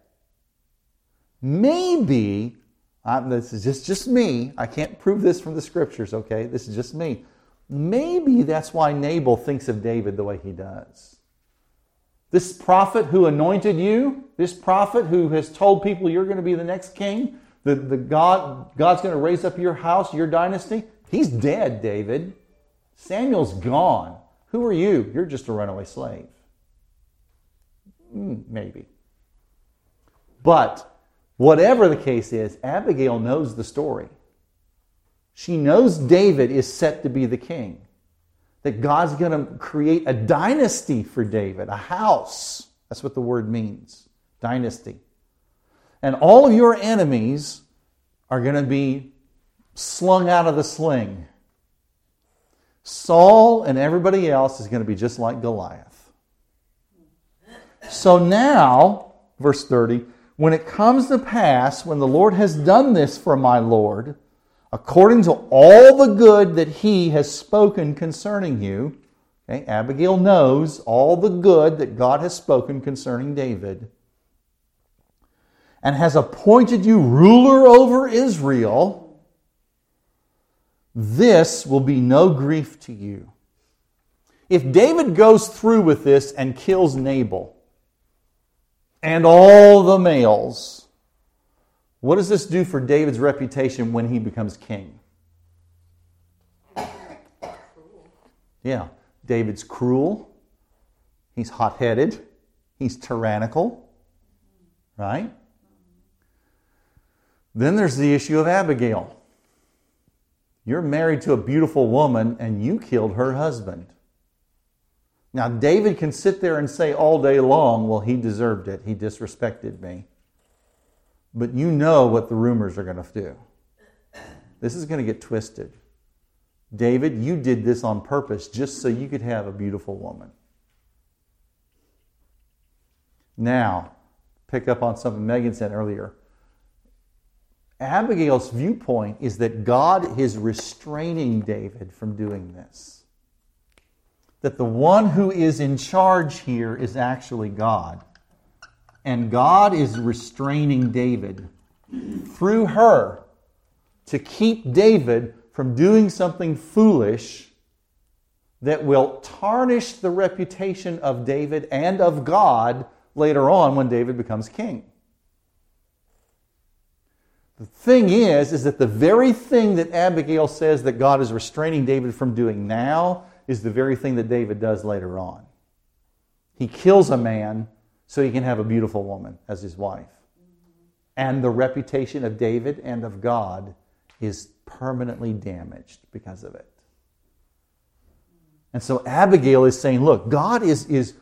Maybe, this is just me. I can't prove this from the scriptures, okay? This is just me. Maybe that's why Nabal thinks of David the way he does. This prophet who anointed you, this prophet who has told people you're going to be the next king, God's going to raise up your house, your dynasty, he's dead, David. Samuel's gone. Who are you? You're just a runaway slave. Maybe. But whatever the case is, Abigail knows the story. She knows David is set to be the king. That God's going to create a dynasty for David, a house. That's what the word means, dynasty. And all of your enemies are going to be slung out of the sling. Saul and everybody else is going to be just like Goliath. So now, verse 30, when it comes to pass, when the Lord has done this for my Lord, according to all the good that he has spoken concerning you, okay, Abigail knows all the good that God has spoken concerning David, and has appointed you ruler over Israel, this will be no grief to you. If David goes through with this and kills Nabal and all the males, what does this do for David's reputation when he becomes king? Yeah, David's cruel. He's hot-headed. He's tyrannical. Right? Then there's the issue of Abigail. You're married to a beautiful woman and you killed her husband. Now, David can sit there and say all day long, well, he deserved it. He disrespected me. But you know what the rumors are going to do. This is going to get twisted. David, you did this on purpose just so you could have a beautiful woman. Now, pick up on something Megan said earlier. Abigail's viewpoint is that God is restraining David from doing this. That the one who is in charge here is actually God. And God is restraining David through her to keep David from doing something foolish that will tarnish the reputation of David and of God later on when David becomes king. The thing is that the very thing that Abigail says that God is restraining David from doing now is the very thing that David does later on. He kills a man so he can have a beautiful woman as his wife. And the reputation of David and of God is permanently damaged because of it. And so Abigail is saying, look, God is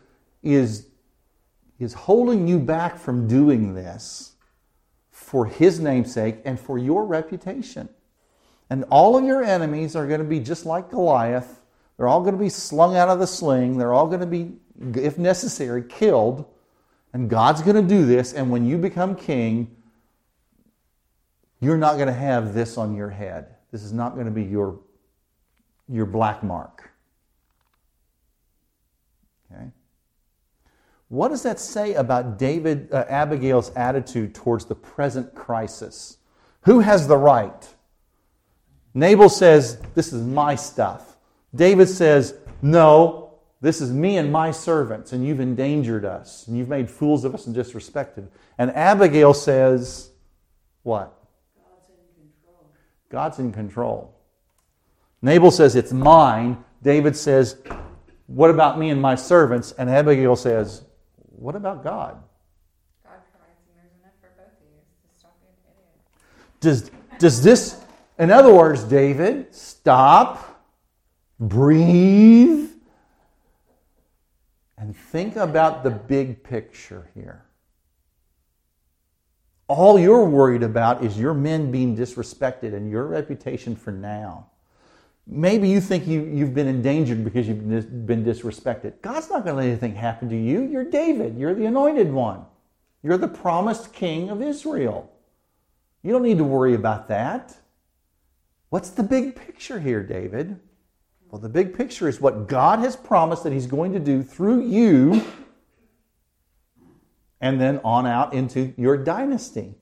holding you back from doing this for his name's sake and for your reputation. And all of your enemies are going to be just like Goliath. They're all going to be slung out of the sling. They're all going to be, if necessary, killed. And God's going to do this. And when you become king, you're not going to have this on your head. This is not going to be your black mark. Okay? What does that say about Abigail's attitude towards the present crisis? Who has the right? Nabal says, this is my stuff. David says, no, this is me and my servants, and you've endangered us, and you've made fools of us and disrespected. And Abigail says, what? God's in control. God's in control. Nabal says, it's mine. David says, what about me and my servants? And Abigail says, what about God? God provides and there's enough for both of you. So stop being an idiot. Does this, in other words, David, stop, breathe, and think about the big picture here. All you're worried about is your men being disrespected and your reputation for now. Maybe you think you've been endangered because you've been disrespected. God's not going to let anything happen to you. You're David. You're the anointed one. You're the promised king of Israel. You don't need to worry about that. What's the big picture here, David? Well, the big picture is what God has promised that He's going to do through you and then on out into your dynasty.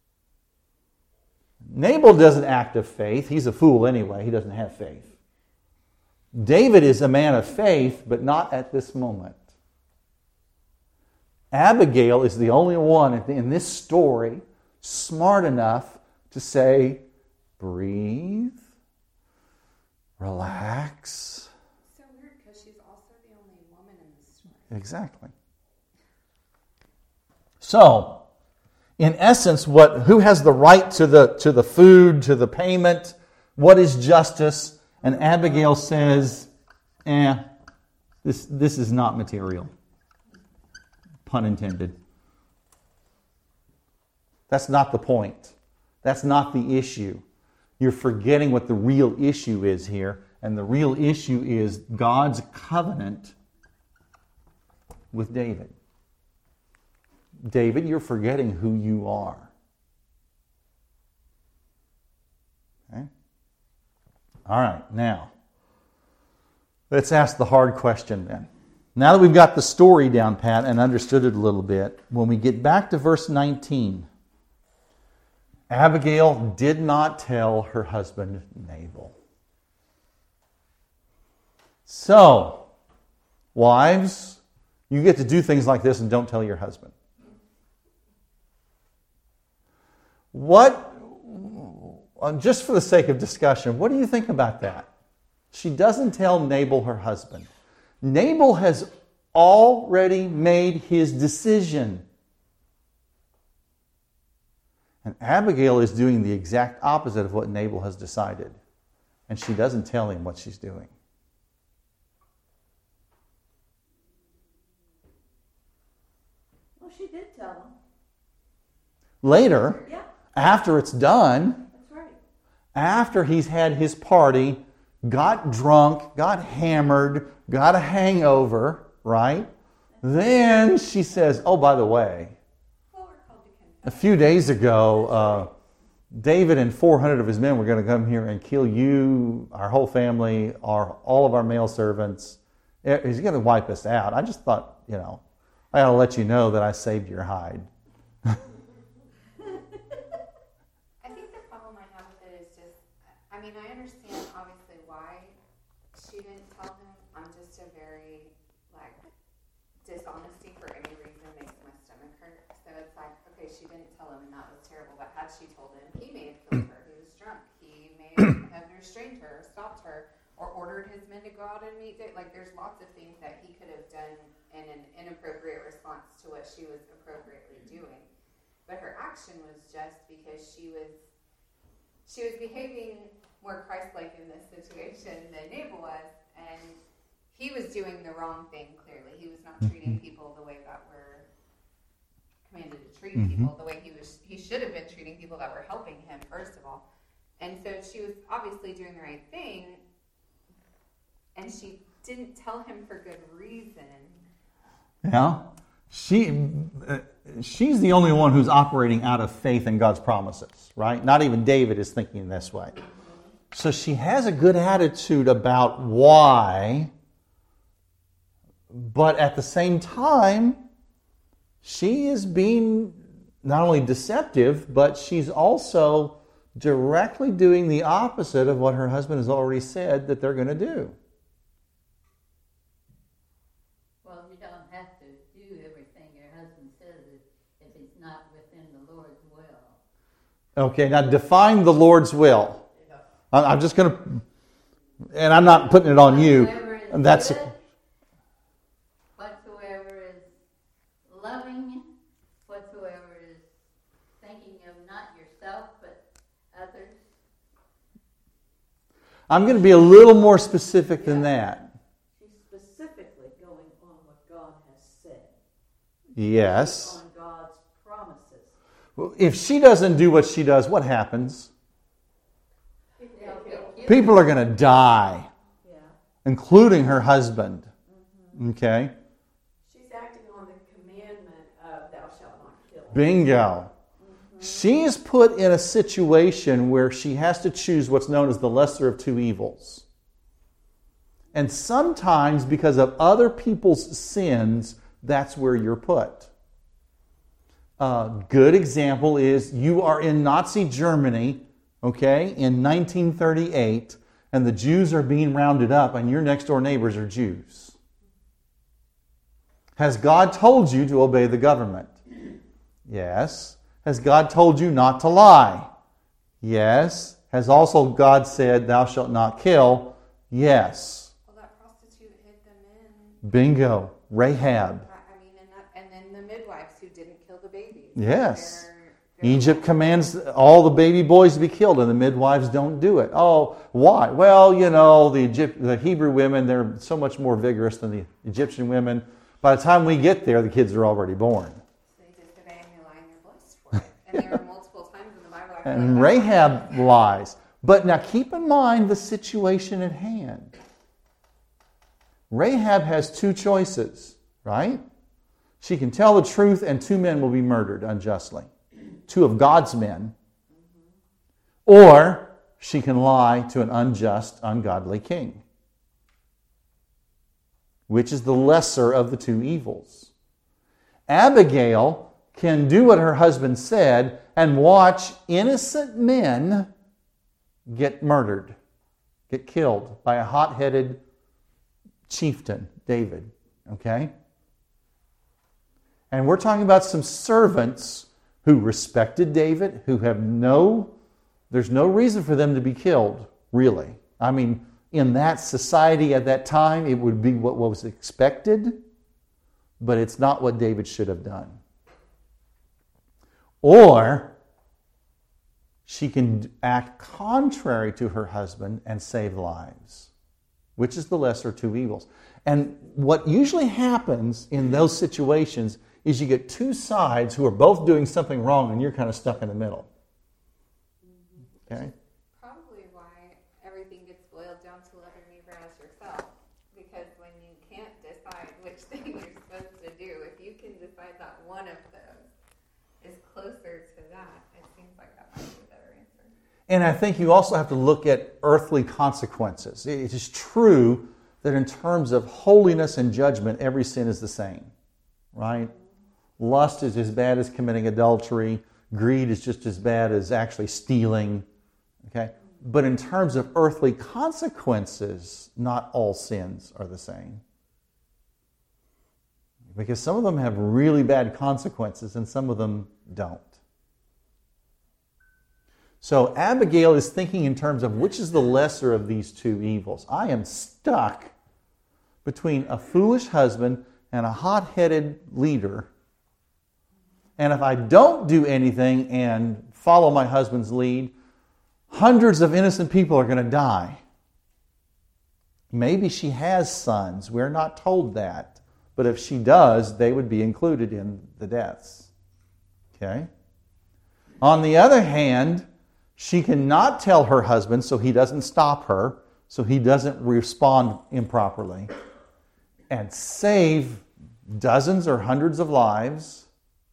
Nabal doesn't act of faith. He's a fool anyway. He doesn't have faith. David is a man of faith, but not at this moment. Abigail is the only one in this story smart enough to say, breathe, relax. So weird because she's also the only woman in this story. Exactly. So, in essence, who has the right to the food, to the payment? What is justice? And Abigail says, this is not material. Pun intended. That's not the point. That's not the issue. You're forgetting what the real issue is here. And the real issue is God's covenant with David. David, you're forgetting who you are. Okay? All right, now, let's ask the hard question then. Now that we've got the story down pat and understood it a little bit, when we get back to verse 19, Abigail did not tell her husband Nabal. So, wives, you get to do things like this and don't tell your husband. Just for the sake of discussion, what do you think about that? She doesn't tell Nabal her husband. Nabal has already made his decision. And Abigail is doing the exact opposite of what Nabal has decided. And she doesn't tell him what she's doing. Well, she did tell him. Later, Yeah, after it's done, that's right. after he's had his party, got drunk, got hammered, got a hangover, right? Then she says, oh, by the way, Well, we're called to confess. a few days ago, David and 400 of his men were going to come here and kill you, our whole family, all of our male servants. He's going to wipe us out. I just thought, I ought to let you know that I saved your hide. I think the problem I have with it is just, I understand obviously why she didn't tell him. I'm just a very, dishonesty for any reason makes my stomach hurt. So it's like, okay, she didn't tell him and that was terrible, but had she told him, he may have killed her. He was drunk. He may have restrained her, stopped her, or ordered his men to go out and meet David. There's lots of things that he could have done in an inappropriate response to what she was appropriately doing. But her action was just because she was behaving more Christ-like in this situation than Nabal was, and he was doing the wrong thing, clearly. He was not treating people the way that we're commanded to treat people, the way he should have been treating people that were helping him, first of all. And so she was obviously doing the right thing, and she didn't tell him for good reason. Yeah. She's the only one who's operating out of faith in God's promises, right? Not even David is thinking this way. So she has a good attitude about why, but at the same time, she is being not only deceptive, but she's also directly doing the opposite of what her husband has already said that they're going to do. Well, you don't have to do everything your husband says if it's not within the Lord's will. Okay, now define the Lord's will. I'm just going to, and I'm not putting it on you. And that's good, whatsoever is loving, whatsoever is thinking of not yourself but others. I'm going to be a little more specific than that. She's specifically going on what God has said. Yes. On God's promises. Well, if she doesn't do what she does, what happens? People are going to die, Yeah. including her husband. Okay? She's acting on the commandment of thou shalt not kill. Bingo. She is put in a situation where she has to choose what's known as the lesser of two evils. And sometimes, because of other people's sins, that's where you're put. A good example is you are in Nazi Germany, okay, in 1938, and the Jews are being rounded up, and your next door neighbors are Jews. Has God told you to obey the government? Yes. Has God told you not to lie? Yes. Has also God said, thou shalt not kill? Yes. Well, that prostitute hid them in. Bingo. Rahab. I mean, and then the midwives who didn't kill the babies. Yes. They're Egypt commands all the baby boys to be killed, and the midwives don't do it. Oh, why? Well, you know, the Hebrew women, they're so much more vigorous than the Egyptian women. By the time we get there, the kids are already born. They disobey and they lie and they're blessed for it. And there are multiple times in the Bible. I feel And like Rahab lies. But now keep in mind the situation at hand. Rahab has two choices, right? She can tell the truth and two men will be murdered unjustly. Two of God's men. Or she can lie to an unjust, ungodly king. Which is the lesser of the two evils. Abigail can do what her husband said and watch innocent men get murdered, get killed by a hot-headed chieftain, David. Okay? And we're talking about some servants who respected David, who there's no reason for them to be killed, really. I mean, in that society at that time, it would be what was expected, but it's not what David should have done. Or she can act contrary to her husband and save lives, which is the lesser of two evils. And what usually happens in those situations is you get two sides who are both doing something wrong and you're kind of stuck in the middle. Okay? probably why everything gets boiled down to love your neighbor as yourself. Because when you can't decide which thing you're supposed to do, if you can decide that one of those is closer to that, it seems like that might be a better answer. And I think you also have to look at earthly consequences. It is true that in terms of holiness and judgment, every sin is the same, right? Lust is as bad as committing adultery. Greed is just as bad as actually stealing. Okay? But in terms of earthly consequences, not all sins are the same. Because some of them have really bad consequences and some of them don't. So Abigail is thinking in terms of which is the lesser of these two evils. I am stuck between a foolish husband and a hot-headed leader. And if I don't do anything and follow my husband's lead, hundreds of innocent people are going to die. Maybe she has sons. We're not told that. But if she does, they would be included in the deaths. Okay? On the other hand, She cannot tell her husband so he doesn't stop her, so he doesn't respond improperly, and save dozens or hundreds of lives,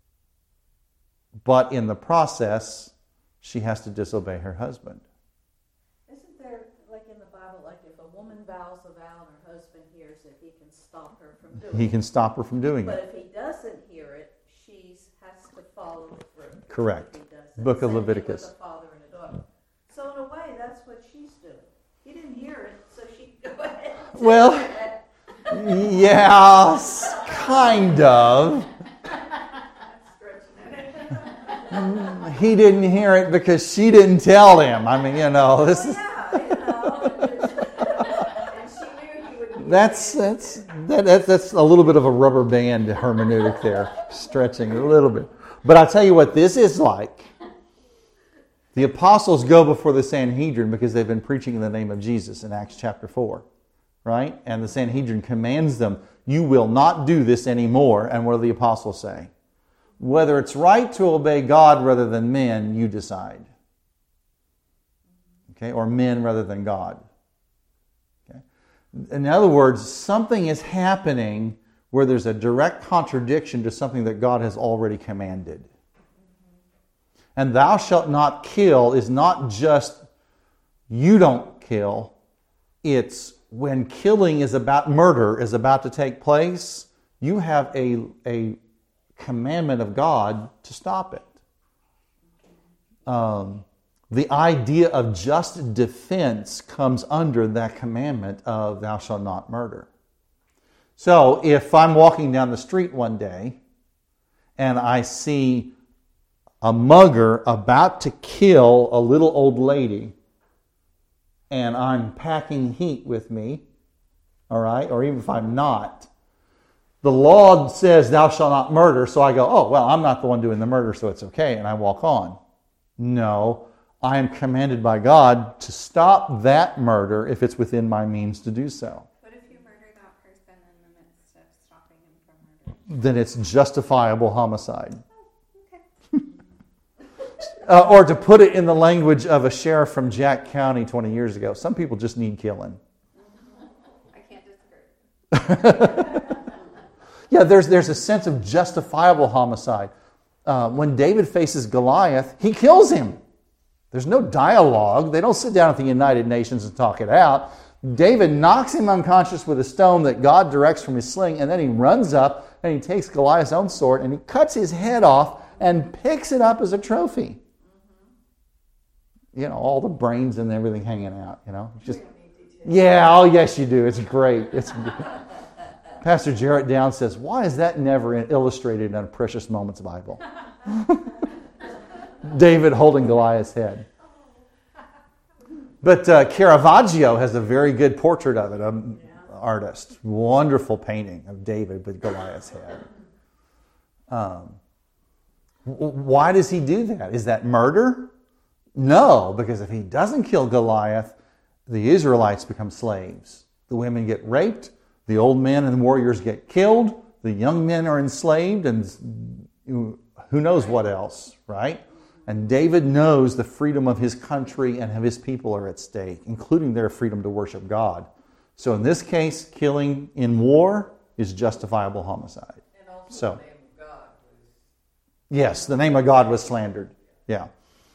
but in the process, she has to disobey her husband. Isn't there, like in the Bible, like if a woman vows a vow and her husband hears it, he can stop her from doing He it. can stop her from doing But it. if he doesn't hear it, she has to follow through. Correct. If he does it. Book of Same thing Leviticus. with a father and a daughter. So in a way, that's what she's doing. He didn't hear it, so she can go ahead. And do Well, it. yes, kind of. He didn't hear it because she didn't tell him. I mean, this is... Yeah, And she knew he would. That's a little bit of a rubber band hermeneutic there, stretching a little bit. But I'll tell you what this is like. The apostles go before the Sanhedrin because they've been preaching in the name of Jesus in Acts chapter 4, right? And the Sanhedrin commands them, you will not do this anymore. And what do the apostles say? Whether it's right to obey God rather than men, you decide. Okay? Or men rather than God. In other words, something is happening where there's a direct contradiction to something that God has already commanded. And thou shalt not kill is not just you don't kill. It's when killing is about murder is about to take place, you have a commandment of God to stop it. The idea of just defense comes under that commandment of thou shalt not murder. So if I'm walking down the street one day and I see a mugger about to kill a little old lady and I'm packing heat with me, all right, or even if I'm not, the law says thou shalt not murder, so I go, oh, well, I'm not the one doing the murder, so it's okay, and I walk on. No, I am commanded by God to stop that murder if it's within my means to do so. What if you murder that person in the midst of stopping him from murder? Then it's justifiable homicide. Okay. Or to put it in the language of a sheriff from Jack County 20 years ago, some people just need killing. I can't disagree. Yeah, there's a sense of justifiable homicide. When David faces Goliath, he kills him. There's no dialogue. They don't sit down at the United Nations and talk it out. David knocks him unconscious with a stone that God directs from his sling, and then he runs up and he takes Goliath's own sword and he cuts his head off and picks it up as a trophy. You know, all the brains and everything hanging out, Just, yeah, oh yes you do. It's great. Pastor Jarrett Down says, why is that never illustrated in a Precious Moments Bible? David holding Goliath's head. But Caravaggio has a very good portrait of it, an artist. Wonderful painting of David with Goliath's head. Why does he do that? Is that murder? No, because if he doesn't kill Goliath, the Israelites become slaves. The women get raped, the old men and the warriors get killed, the young men are enslaved, and who knows what else, right? And David knows the freedom of his country and of his people are at stake, including their freedom to worship God. So in this case, killing in war is justifiable homicide. And also So, the name of God was... yes, the name of God was slandered. Yeah.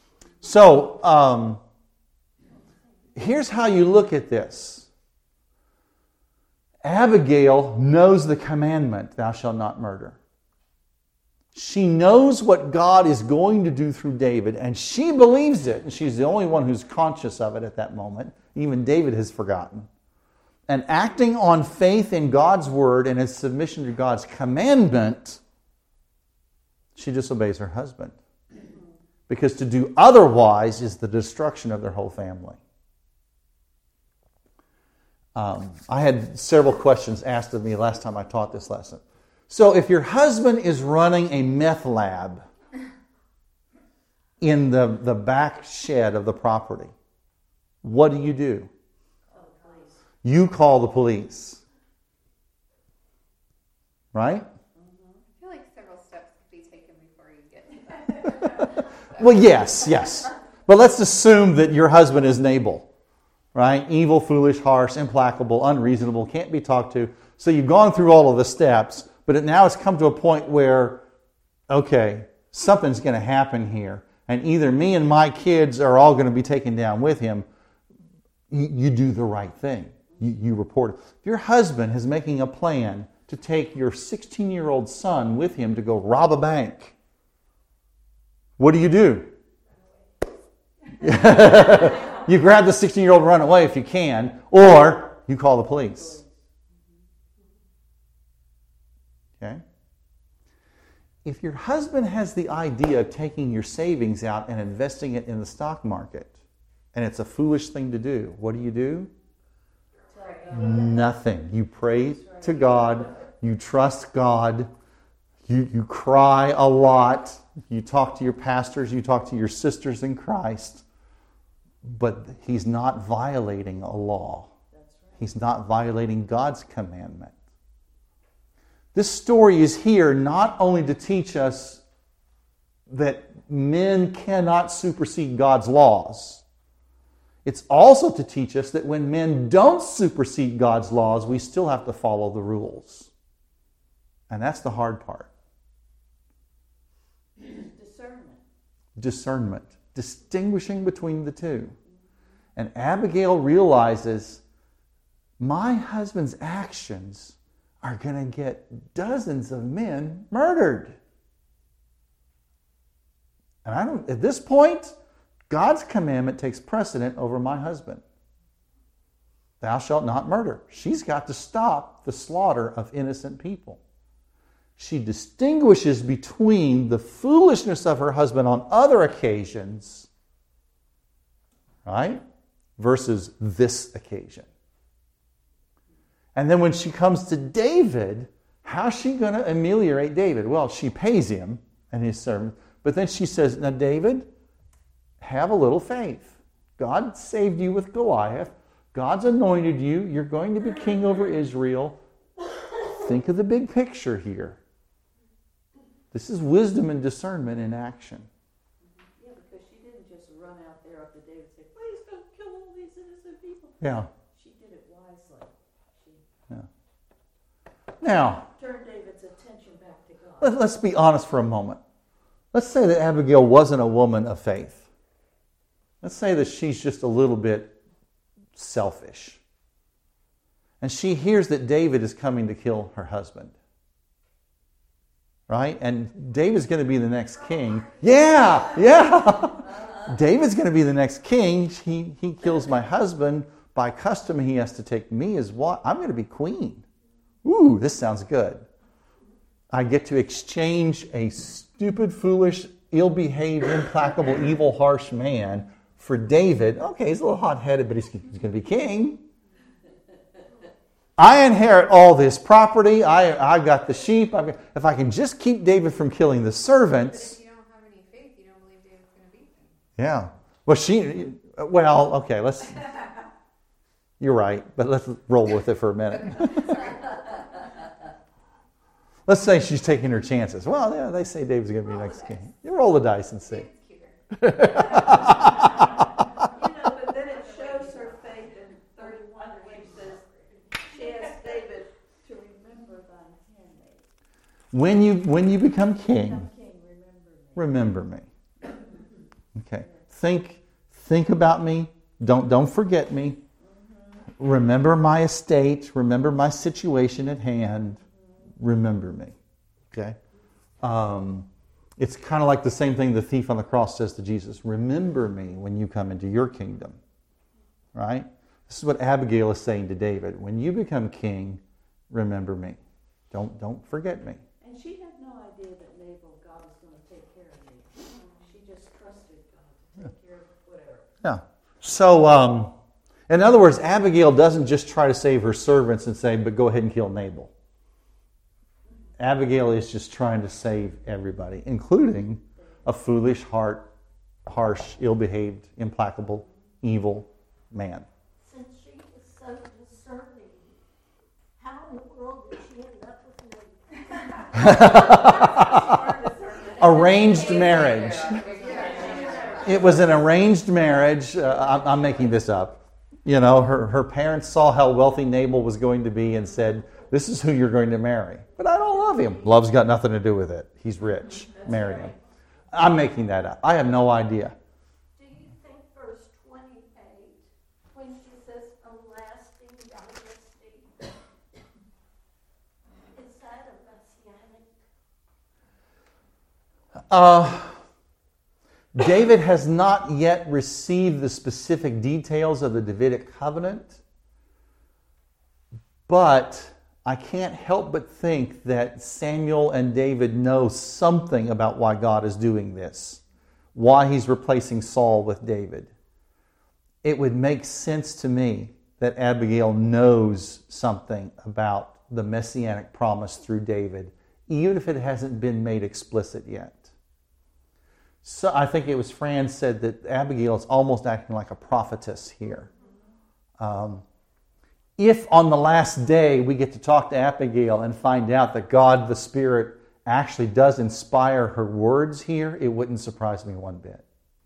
So, here's how you look at this. Abigail knows the commandment, thou shalt not murder. She knows what God is going to do through David, and she believes it, and she's the only one who's conscious of it at that moment. Even David has forgotten. And acting on faith in God's word and his submission to God's commandment, she disobeys her husband. Because to do otherwise is the destruction of their whole family. I had several questions asked of me last time I taught this lesson. So if your husband is running a meth lab in the back shed of the property, what do? You call the police. Right? I feel like several steps could be taken before you get to that. Well, yes. But let's assume that your husband is Nabal, right? Evil, foolish, harsh, implacable, unreasonable, can't be talked to. So you've gone through all of the steps, but now it's come to a point where, okay, something's going to happen here. And either me and my kids are all going to be taken down with him. You do the right thing. You report it. If your husband is making a plan to take your 16-year-old son with him to go rob a bank, what do? You grab the 16-year-old and run away if you can, or you call the police. Okay? If your husband has the idea of taking your savings out and investing it in the stock market, and it's a foolish thing to do, what do? Nothing. You pray to God. You trust God. You cry a lot. You talk to your pastors. You talk to your sisters in Christ. But he's not violating a law. He's not violating God's commandment. This story is here not only to teach us that men cannot supersede God's laws. It's also to teach us that when men don't supersede God's laws, we still have to follow the rules. And that's the hard part. Discernment. Distinguishing between the two. And Abigail realizes, my husband's actions are going to get dozens of men murdered. And at this point, God's commandment takes precedent over my husband. Thou shalt not murder. She's got to stop the slaughter of innocent people. She distinguishes between the foolishness of her husband on other occasions, right, versus this occasion. And then when she comes to David, how's she going to ameliorate David? Well, she pays him and his servant. But then she says, now David, have a little faith. God saved you with Goliath. God's anointed you. You're going to be king over Israel. Think of the big picture here. This is wisdom and discernment in action. Yeah, because she didn't just run out there up to David and say, please don't kill all these innocent people. Yeah. She did it wisely. Now, Turn David's attention back to God. let's be honest for a moment. Let's say that Abigail wasn't a woman of faith. Let's say that she's just a little bit selfish. And she hears that David is coming to kill her husband. Right? And David's going to be the next king. Yeah. David's going to be the next king. He kills my husband. By custom, he has to take me as what? I'm going to be queen. Ooh, this sounds good. I get to exchange a stupid, foolish, ill-behaved, implacable, evil, harsh man for David. Okay, he's a little hot-headed, but he's going to be king. I inherit all this property. I got the sheep. If I can just keep David from killing the servants. But if you don't have any faith, you don't believe David's going to beat them. Yeah. Well, okay, let's... You're right, but let's roll with it for a minute. Let's say she's taking her chances. Well, yeah, they say David's going to be next king. You roll the dice and see. But then it shows her faith in 31 when she says, she asked David to remember thine handmaid. When you become king, remember me. Okay. Think about me. Don't forget me. Remember my estate. Remember my situation at hand. Remember me. Okay? It's kind of like the same thing the thief on the cross says to Jesus. Remember me when you come into your kingdom. Right? This is what Abigail is saying to David. When you become king, remember me. Don't forget me. And she had no idea that God was going to take care of me. She just trusted God to take care of whatever. Yeah. So, in other words, Abigail doesn't just try to save her servants and say, but go ahead and kill Nabal. Abigail is just trying to save everybody, including a foolish, harsh, ill-behaved, implacable, evil man. Since she is so discerning, how in the world did she end up with me? Arranged marriage. It was an arranged marriage. I'm making this up. You know, her parents saw how wealthy Nabal was going to be and said, this is who you're going to marry. But I don't love him. Love's got nothing to do with it. He's rich. Marry him. I'm making that up. I have no idea. Do you think verse 28, when she says a lasting dynasty, is that a messianic? David has not yet received the specific details of the Davidic covenant, but I can't help but think that Samuel and David know something about why God is doing this, why he's replacing Saul with David. It would make sense to me that Abigail knows something about the messianic promise through David, even if it hasn't been made explicit yet. So I think it was Fran said that Abigail is almost acting like a prophetess here. If on the last day we get to talk to Abigail and find out that God the Spirit actually does inspire her words here, it wouldn't surprise me one bit.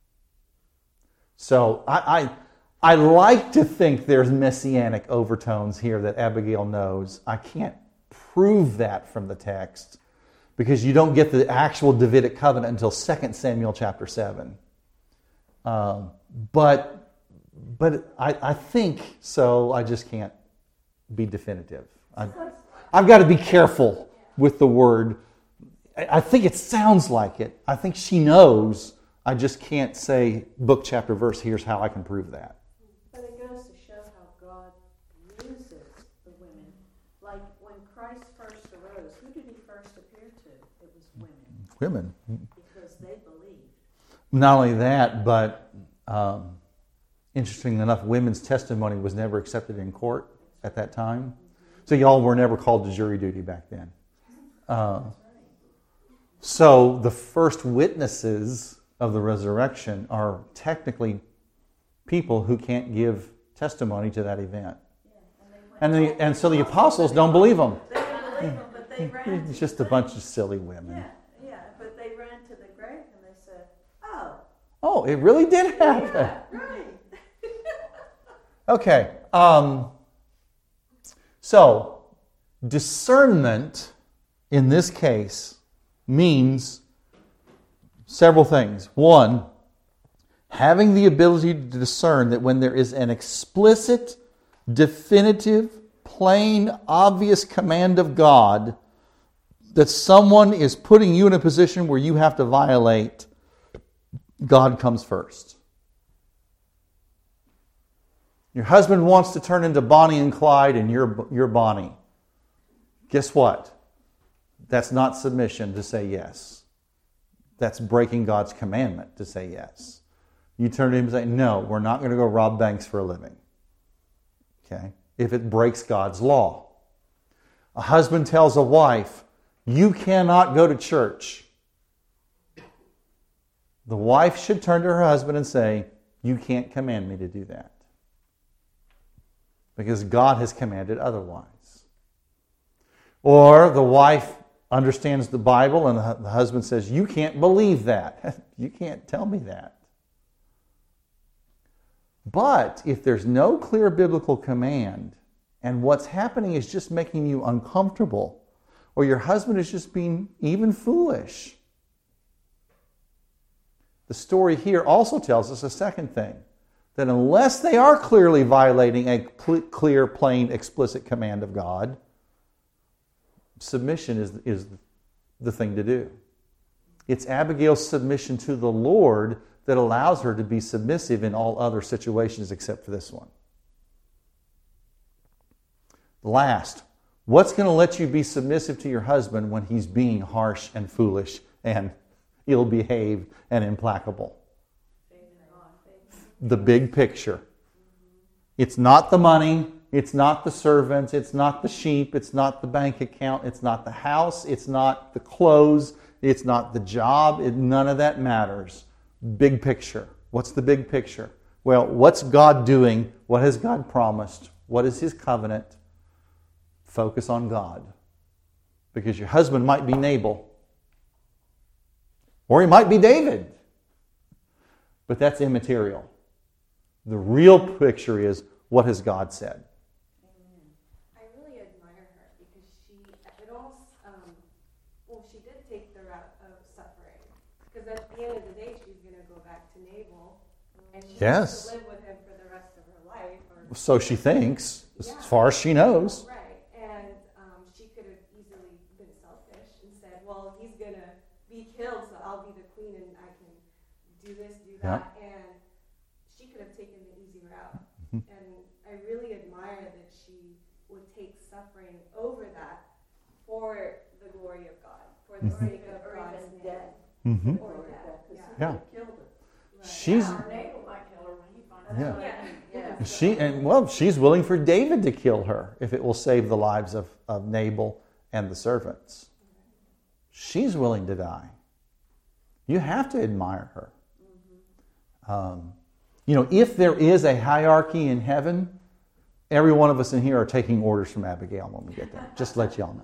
So I like to think there's messianic overtones here that Abigail knows. I can't prove that from the text, because you don't get the actual Davidic covenant until 2 Samuel chapter 7. But I think so. I just can't be definitive. I've got to be careful with the word. I think it sounds like it. I think she knows. I just can't say book, chapter, verse. Here's how I can prove that. But it goes to show how God uses the women. Like when Christ first arose, who did he first appear to? It was women. Women. Because they believed. Not only that, but interestingly enough, women's testimony was never accepted in court at that time. So y'all were never called to jury duty back then. So the first witnesses of the resurrection are technically people who can't give testimony to that event. And so the apostles don't believe them. They didn't believe them, but they ran. It's just a bunch of silly women. Yeah, but they ran to the grave and they said, Oh, it really did happen. yeah, right. Okay. So, discernment in this case means several things. One, having the ability to discern that when there is an explicit, definitive, plain, obvious command of God, that someone is putting you in a position where you have to violate, God comes first. Your husband wants to turn into Bonnie and Clyde, and you're Bonnie. Guess what? That's not submission to say yes. That's breaking God's commandment to say yes. You turn to him and say, no, we're not going to go rob banks for a living. Okay? If it breaks God's law. A husband tells a wife, you cannot go to church. The wife should turn to her husband and say, you can't command me to do that. Because God has commanded otherwise. Or the wife understands the Bible and the husband says, you can't believe that. You can't tell me that. But if there's no clear biblical command and what's happening is just making you uncomfortable, or your husband is just being even foolish, the story here also tells us a second thing. That unless they are clearly violating a clear, plain, explicit command of God, submission is the thing to do. It's Abigail's submission to the Lord that allows her to be submissive in all other situations except for this one. Last, what's going to let you be submissive to your husband when he's being harsh and foolish and ill-behaved and implacable? The big picture. It's not the money, it's not the servants, it's not the sheep, it's not the bank account, it's not the house, it's not the clothes, it's not the job, none of that matters. Big picture. What's the big picture? Well, what's God doing? What has God promised? What is His covenant? Focus on God. Because your husband might be Nabal. Or he might be David. But that's immaterial. The real picture is, what has God said? I really admire her because she did take the route of suffering. Because at the end of the day, she's going to go back to Nabal, and she has to live with him for the rest of her life. So she thinks, as far as she knows. Right, and she could have easily been selfish and said, well, he's going to be killed, so I'll be the queen and I can do this, do that. And she could have taken the easy route. And I really admire that she would take suffering over that for the glory of God, for the sake of God's name. Or death. Yeah. Killed her. Right. She's Our neighbor might kill her when he finds out. she's willing for David to kill her if it will save the lives of Nabal and the servants. She's willing to die. You have to admire her. If there is a hierarchy in heaven, every one of us in here are taking orders from Abigail when we get there. Just to let y'all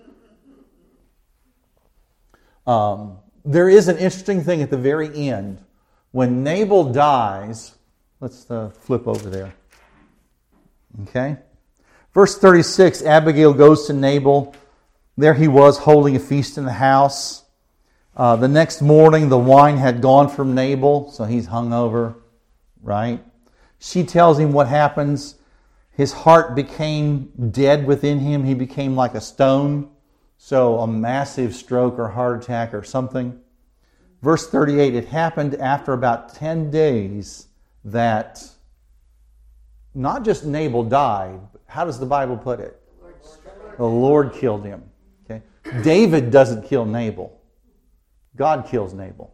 know. There is an interesting thing at the very end. When Nabal dies, let's flip over there. Okay? Verse 36, Abigail goes to Nabal. There he was holding a feast in the house. The next morning, the wine had gone from Nabal, so he's hungover, right? She tells him what happens. His heart became dead within him. He became like a stone. So a massive stroke or heart attack or something. Verse 38, it happened after about 10 days that not just Nabal died, but how does the Bible put it? The Lord killed him. Okay? David doesn't kill Nabal. God kills Nabal.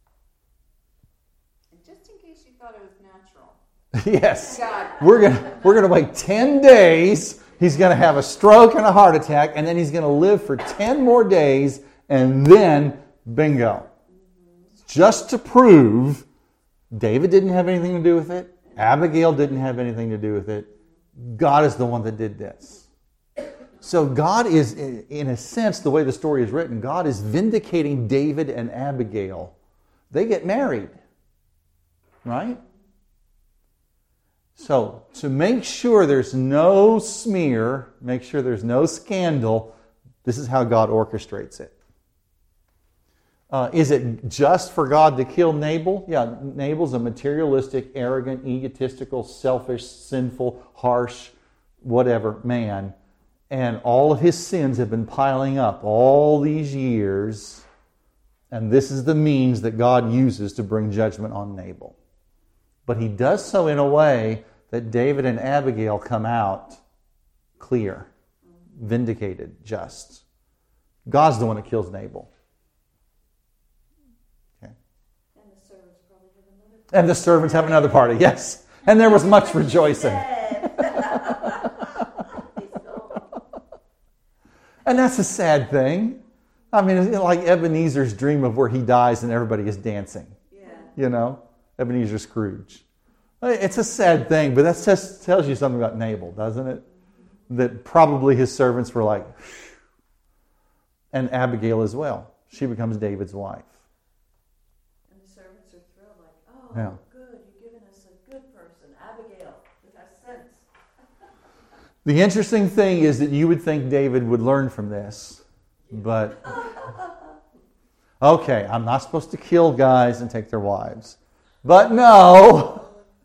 And just in case you thought it was natural. Yes. God. We're gonna wait 10 days. He's going to have a stroke and a heart attack, and then he's going to live for 10 more days, and then bingo. Just to prove David didn't have anything to do with it. Abigail didn't have anything to do with it. God is the one that did this. So God is, in a sense, the way the story is written, God is vindicating David and Abigail. They get married. Right? So, to make sure there's no smear, make sure there's no scandal, this is how God orchestrates it. Is it just for God to kill Nabal? Yeah, Nabal's a materialistic, arrogant, egotistical, selfish, sinful, harsh, whatever man. And all of his sins have been piling up all these years. And this is the means that God uses to bring judgment on Nabal. But he does so in a way that David and Abigail come out clear, vindicated, just. God's the one that kills Nabal. Okay. And the servants have another party, yes. And there was much rejoicing. And that's a sad thing. I mean, it's like Ebenezer's dream of where he dies and everybody is dancing. Yeah. You know, Ebenezer Scrooge. It's a sad thing, but that just tells you something about Nabal, doesn't it? That probably his servants were like, phew. And Abigail as well. She becomes David's wife. And the servants are thrilled, like, oh, Yeah. good, you've given us a good person, Abigail, with has sense. The interesting thing is that you would think David would learn from this, but okay, I'm not supposed to kill guys and take their wives. But no.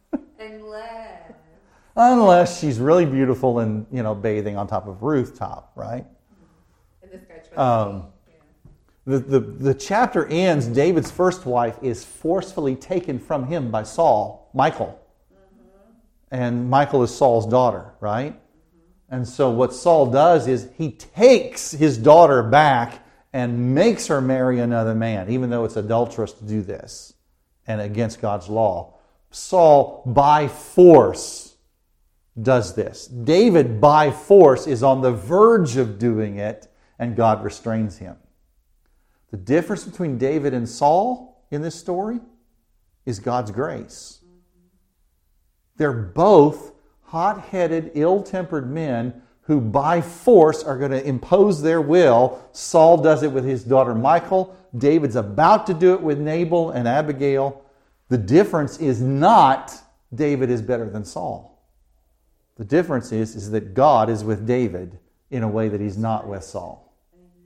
Unless she's really beautiful and, bathing on top of a rooftop, right? And this guy trusts me. The chapter ends, David's first wife is forcefully taken from him by Saul, Michal. And Michal is Saul's daughter, right? And so what Saul does is he takes his daughter back and makes her marry another man, even though it's adulterous to do this and against God's law. Saul, by force, does this. David, by force, is on the verge of doing it, and God restrains him. The difference between David and Saul in this story is God's grace. They're both hot-headed, ill-tempered men who by force are going to impose their will. Saul does it with his daughter Michal. David's about to do it with Nabal and Abigail. The difference is not David is better than Saul. The difference is that God is with David in a way that he's not with Saul.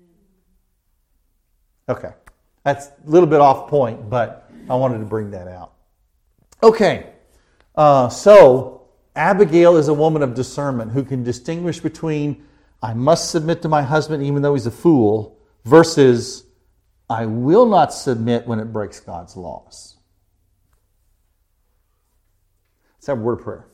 Okay. That's a little bit off point, but I wanted to bring that out. Okay. So Abigail is a woman of discernment who can distinguish between I must submit to my husband even though he's a fool versus I will not submit when it breaks God's laws. Let's have a word of prayer.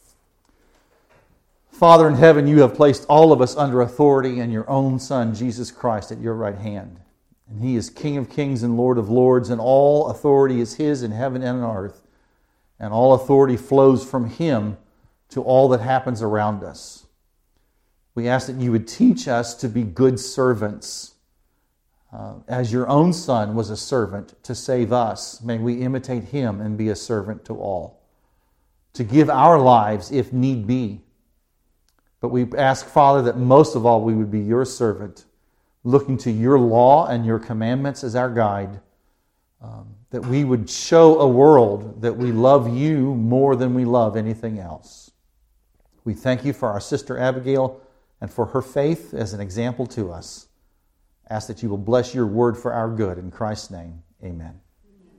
Father in heaven, you have placed all of us under authority and your own Son, Jesus Christ, at your right hand. And he is King of kings and Lord of lords, and all authority is his in heaven and on earth. And all authority flows from him to all that happens around us. We ask that you would teach us to be good servants. As your own Son was a servant to save us, may we imitate him and be a servant to all. To give our lives if need be. But we ask, Father, that most of all we would be your servant, looking to your law and your commandments as our guide, that we would show a world that we love you more than we love anything else. We thank you for our sister Abigail and for her faith as an example to us. Ask that you will bless your word for our good. In Christ's name, amen.